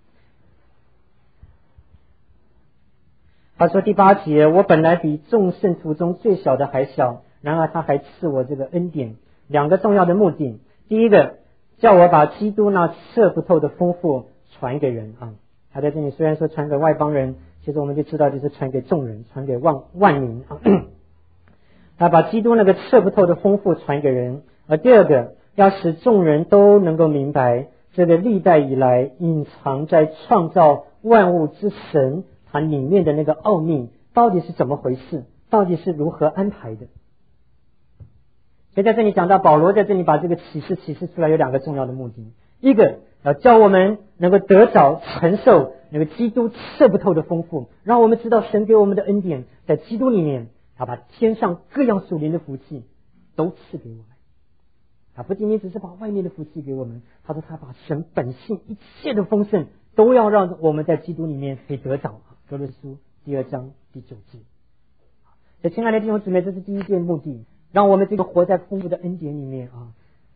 S1: 他说第8节，我本来比众圣徒中最小的还小，然而他还赐我这个恩典。两个重要的目的，第一个叫我把基督那测不透的丰富传给人啊。他在这里虽然说传给外邦人，其实我们就知道就是传给众人，传给万民啊。他把基督那个测不透的丰富传给人。而第二个，要使众人都能够明白这个历代以来隐藏在创造万物之神它里面的那个奥秘到底是怎么回事，到底是如何安排的。所以在这里讲到保罗在这里把这个启示出来有两个重要的目的，一个要叫我们能够得着承受那个基督测不透的丰富，让我们知道神给我们的恩典在基督里面，他把天上各样属灵的福气都赐给我们。他不仅仅只是把外面的福气给我们，他说他把神本性一切的丰盛都要让我们在基督里面可以得着。哥罗西书2章9节。所以亲爱的弟兄姊妹，这是第一件目的，让我们这个活在丰富的恩典里面啊。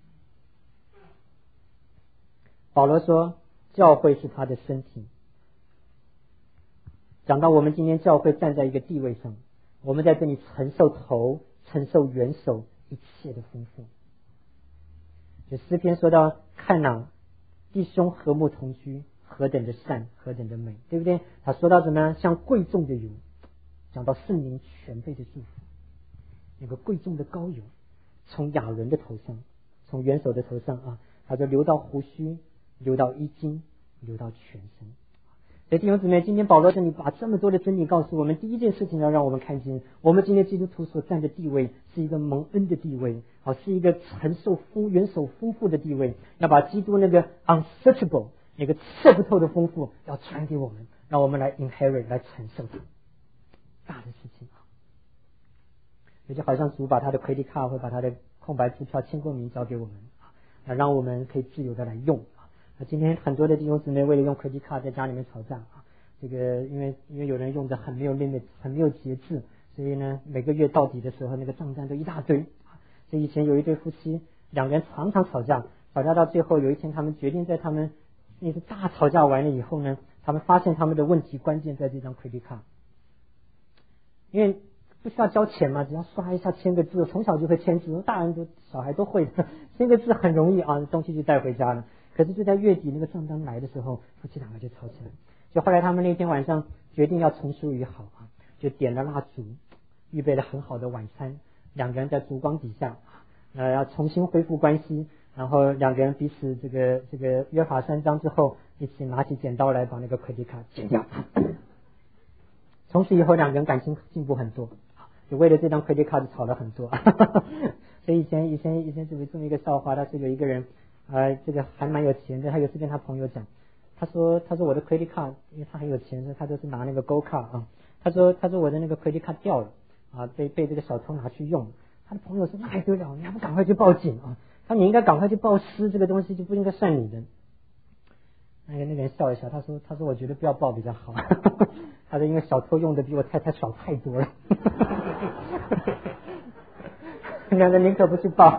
S1: 保罗说教会是他的身体，讲到我们今天教会站在一个地位上，我们在这里承受头，承受元首一切的丰富。就诗篇说到，看哪，弟兄和睦同居，何等的善，何等的美，对不对？他说到怎么样，像贵重的油，讲到圣灵全备的祝福，那个贵重的膏油从亚伦的头上，从元首的头上啊，他就流到胡须，流到衣襟，流到全身。所以弟兄姊妹，今天保罗这里把这么多的真理告诉我们，第一件事情要让我们看见，我们今天基督徒所站的地位是一个蒙恩的地位，是一个承受元首丰富的地位，要把基督那个 unsearchable 那个测不透的丰富要传给我们，让我们来 inherit 来承受它，大的事情。也就好像主把他的 credit card 或把他的空白支票签过名交给我们，让我们可以自由的来用。今天很多的弟兄姊妹为了用 credit card 在家里面吵架啊，这个因为有人用的很没有 limit， 很没有节制，所以呢每个月到底的时候那个账单都一大堆。所以以前有一对夫妻，两个人常常吵架到最后有一天他们决定在他们那个大吵架完了以后呢， 他们发现他们的问题关键在这张 credit card， 因为不需要交钱嘛，只要刷一下签个字，从小就会签字，大人都小孩都会的，签个字很容易啊，东西就带回家了。可是就在月底那个账单来的时候，夫妻两个就吵起来。就后来他们那天晚上决定要重修于好啊，就点了蜡烛，预备了很好的晚餐，两个人在烛光底下，要重新恢复关系。然后两个人彼此这个约法三章之后，一起拿起剪刀来把那个 credit card 剪掉。从此以后两个人感情进步很多，就为了这张 credit card 吵了很多。所以以前就有这么一个笑话，他说有一个人这个还蛮有钱的，他有次跟他朋友讲，他说我的 credit card， 因为他很有钱，他都是拿那个 gold card 啊，他说我的那个 credit card 掉了啊，被这个小偷拿去用。他的朋友说那还得了，你还不赶快去报警啊？他你应该赶快去报失，这个东西就不应该算你的。那个人笑一笑，他说我觉得不要报比较好。他说因为小偷用的比我太太少太多了。两个宁可不去报。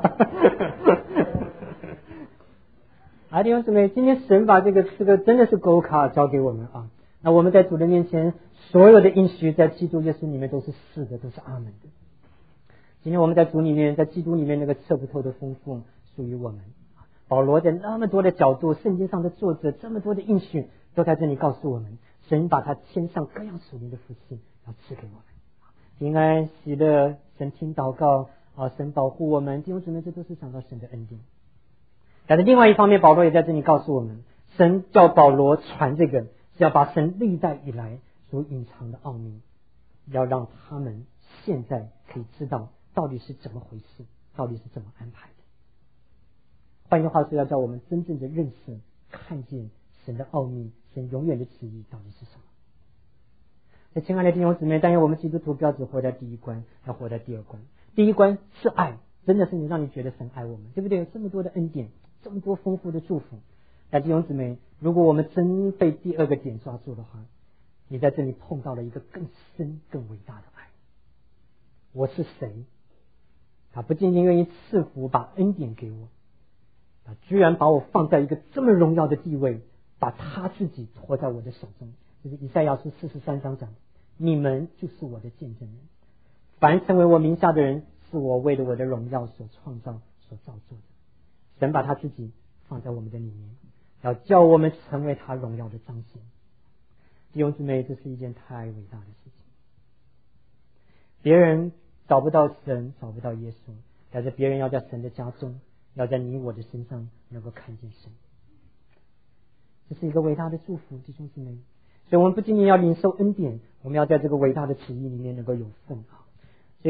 S1: 弟兄姊妹，今天神把这个真的是gold card交给我们啊。那我们在主的面前，所有的应许在基督耶稣里面都是是的，都是阿门的。今天我们在主里面，在基督里面那个测不透的丰富属于我们。保罗在那么多的角度，圣经上的作者这么多的应许都在这里告诉我们，神把他天上各样属灵的福气要赐给我们，平安喜乐，神听祷告神保护我们，弟兄姊妹，这都是讲到神的恩典。但是另外一方面，保罗也在这里告诉我们，神叫保罗传这个，是要把神历代以来所隐藏的奥秘，要让他们现在可以知道到底是怎么回事，到底是怎么安排的。换句话说，要叫我们真正的认识、看见神的奥秘，神永远的旨意到底是什么。亲爱的弟兄姊妹，但愿我们基督徒不要只活在第一关，要活在第二关。第一关是爱，真的是让你觉得神爱我们，对不对？有这么多的恩典，这么多丰富的祝福。但弟兄姊妹，如果我们真被第二个点抓住的话，你在这里碰到了一个更深更伟大的爱。我是谁？他不仅仅愿意赐福，把恩典给我，居然把我放在一个这么荣耀的地位，把他自己托在我的手中。就是以赛亚书43章讲，你们就是我的见证人，凡成为我名下的人，是我为了我的荣耀所创造所造作的。神把他自己放在我们的里面，要叫我们成为他荣耀的彰显。弟兄姊妹，这是一件太伟大的事情。别人找不到神，找不到耶稣，但是别人要在神的家中，要在你我的身上能够看见神，这是一个伟大的祝福，弟兄姊妹。所以我们不仅仅要领受恩典，我们要在这个伟大的旨意里面能够有份。所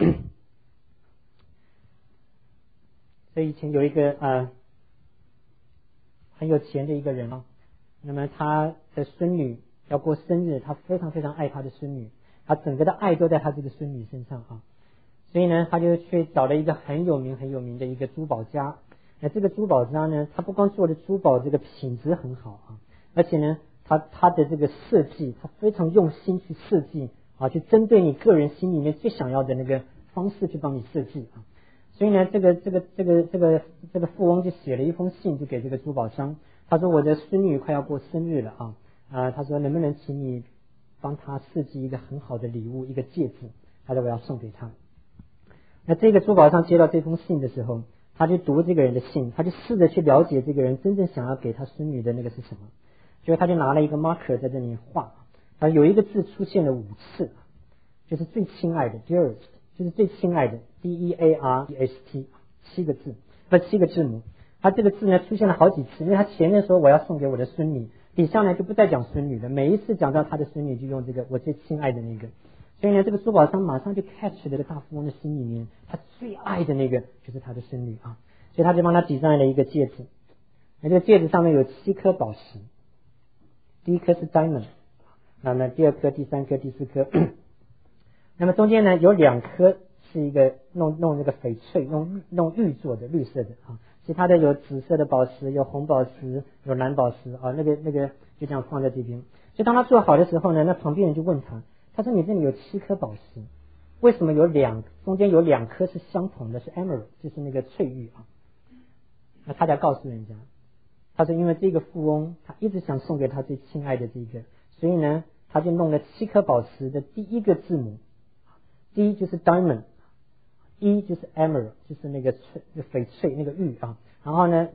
S1: 以以前有一个很有钱的一个人那么他的孙女要过生日，他非常非常爱他的孙女，他整个的爱都在他这个孙女身上所以呢，他就去找了一个很有名的一个珠宝家。那这个珠宝家呢，他不光做的珠宝这个品质很好而且呢，他的这个设计，他非常用心去设计去针对你个人心里面最想要的那个方式去帮你设计所以呢，这个富翁就写了一封信，就给这个珠宝商，他说我的孙女快要过生日了他说能不能请你帮他设计一个很好的礼物，一个戒指，他说我要送给他。那这个珠宝商接到这封信的时候，他就读这个人的信，他就试着去了解这个人真正想要给他孙女的那个是什么。结果他就拿了一个 marker 在这里画有一个字出现了5次，就是最亲爱的 dearest， 就是最亲爱的 DEAREST 7个字，7个字母。他这个字呢出现了好几次，因为他前面说我要送给我的孙女，底下呢就不再讲孙女了，每一次讲到他的孙女就用这个我最亲爱的那个。所以呢，这个珠宝商马上就 catch 了这个大富翁的心里面，他最爱的那个就是他的孙女所以他就帮他 design 了一个戒指。那这个戒指上面有7颗宝石，第一颗是 diamond， 那么第2颗、第3颗、第4颗，那么中间呢有2颗是一个弄那个翡翠，弄玉做的，绿色的其他的有紫色的宝石，有红宝石，有蓝宝石那个就这样放在这边。所以当他做好的时候呢，那旁边人就问他说你这里有7颗宝石，为什么中间有2颗是相同的，是 emerald， 就是那个翠玉那他才告诉人家， 他说因为这个富翁他一直想送给他最亲爱的这个，所以呢他就弄了7颗宝石的第一个字母， D 就是 diamond， E 就是 emerald， 就是那个翡翠那个玉啊，然后呢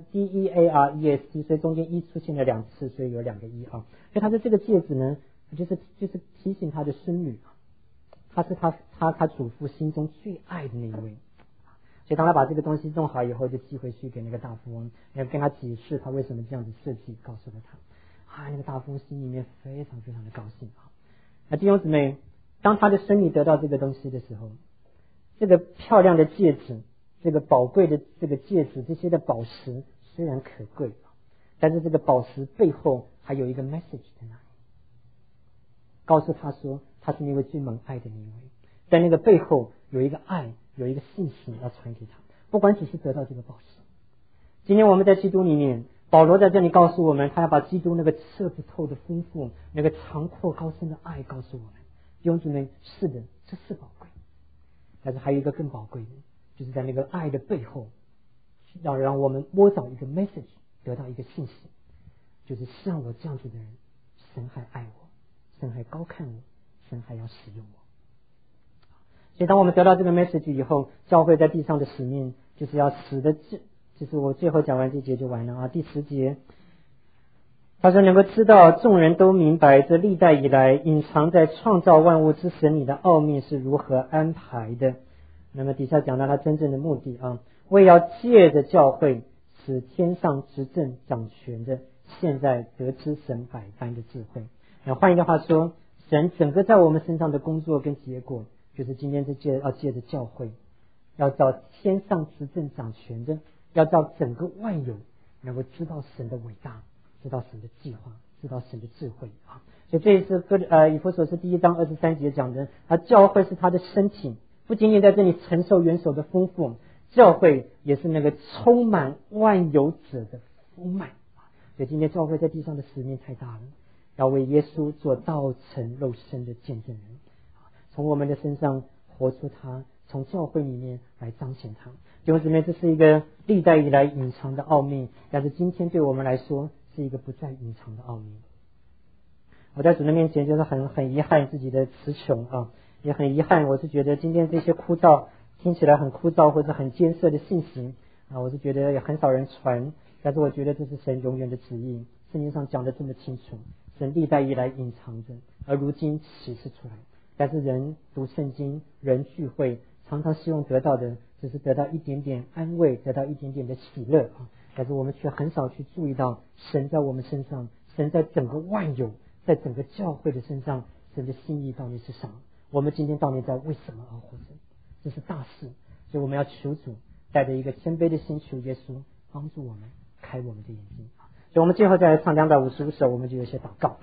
S1: DEAREST， 所以中间 E 出现了2次，所以有2个 E 啊。所以他说这个戒指呢就是提醒他的孙女，他是他祖父心中最爱的那一位。所以当他把这个东西弄好以后，就寄回去给那个大富翁，要跟他解释他为什么这样子设计，告诉了他。那个大富翁心里面非常非常的高兴啊。那弟兄姊妹，当他的孙女得到这个东西的时候，这个漂亮的戒指，这个宝贵的这个戒指，这些的宝石虽然可贵，但是这个宝石背后还有一个 message 在那里，告诉他说他是那位最蒙爱的那一位，在那个背后有一个爱，有一个信息要传给他，不管只是得到这个宝石。今天我们在基督里面，保罗在这里告诉我们，他要把基督那个测不透的丰富，那个长阔高深的爱告诉我们。弟兄姊妹，是的，这是宝贵，但是还有一个更宝贵的，就是在那个爱的背后，要让我们摸找一个 message， 得到一个信息，就是像我这样子的人，神还爱我，神还高看我，神还要使用我。所以当我们得到这个 message 以后，教会在地上的使命就是要使得就是我最后讲完这节就完了啊。第10节他说能够知道众人都明白这历代以来隐藏在创造万物之神里的奥秘是如何安排的。那么底下讲到他真正的目的啊，为要借着教会使天上执政掌权的现在得知神百般的智慧。换一个话说，神整个在我们身上的工作跟结果，就是今天要借着教会，要叫天上执政掌权的，要叫整个万有能够知道神的伟大，知道神的计划，知道神的智慧啊。所以这一次以弗所书1章23节讲的，教会是他的身体，不仅仅在这里承受元首的丰富，教会也是那个充满万有者的丰满。所以今天教会在地上的使命太大了，要为耶稣做道成肉身的见证人，从我们的身上活出他，从教会里面来彰显他。弟兄姊妹，这是一个历代以来隐藏的奥秘，但是今天对我们来说是一个不再隐藏的奥秘。我在主的面前就是很遗憾自己的词穷啊，也很遗憾，我是觉得今天这些枯燥，听起来很枯燥或者很艰涩的信息啊，我是觉得也很少人传，但是我觉得这是神永远的旨意，圣经上讲的这么清楚，神历代以来隐藏着，而如今启示出来。但是人读圣经，人聚会，常常希望得到的只是得到一点点安慰，得到一点点的喜乐啊，但是我们却很少去注意到神在我们身上，神在整个万有，在整个教会的身上，神的心意到底是什么？我们今天到底在为什么而活着？这是大事，所以我们要求主带着一个谦卑的心，求耶稣帮助我们，开我们的眼睛。所以我们最后再来唱255首，我们就有些祷告。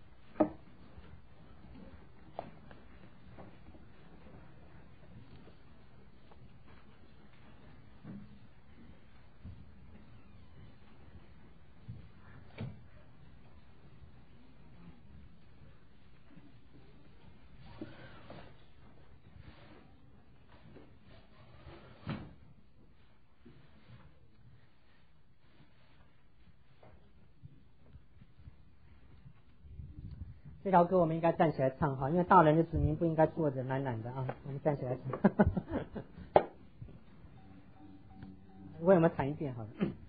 S1: 这条歌我们应该站起来唱哈，因为大人的子民不应该坐着懒懒的啊，我们站起来唱。为我们弹一遍好了。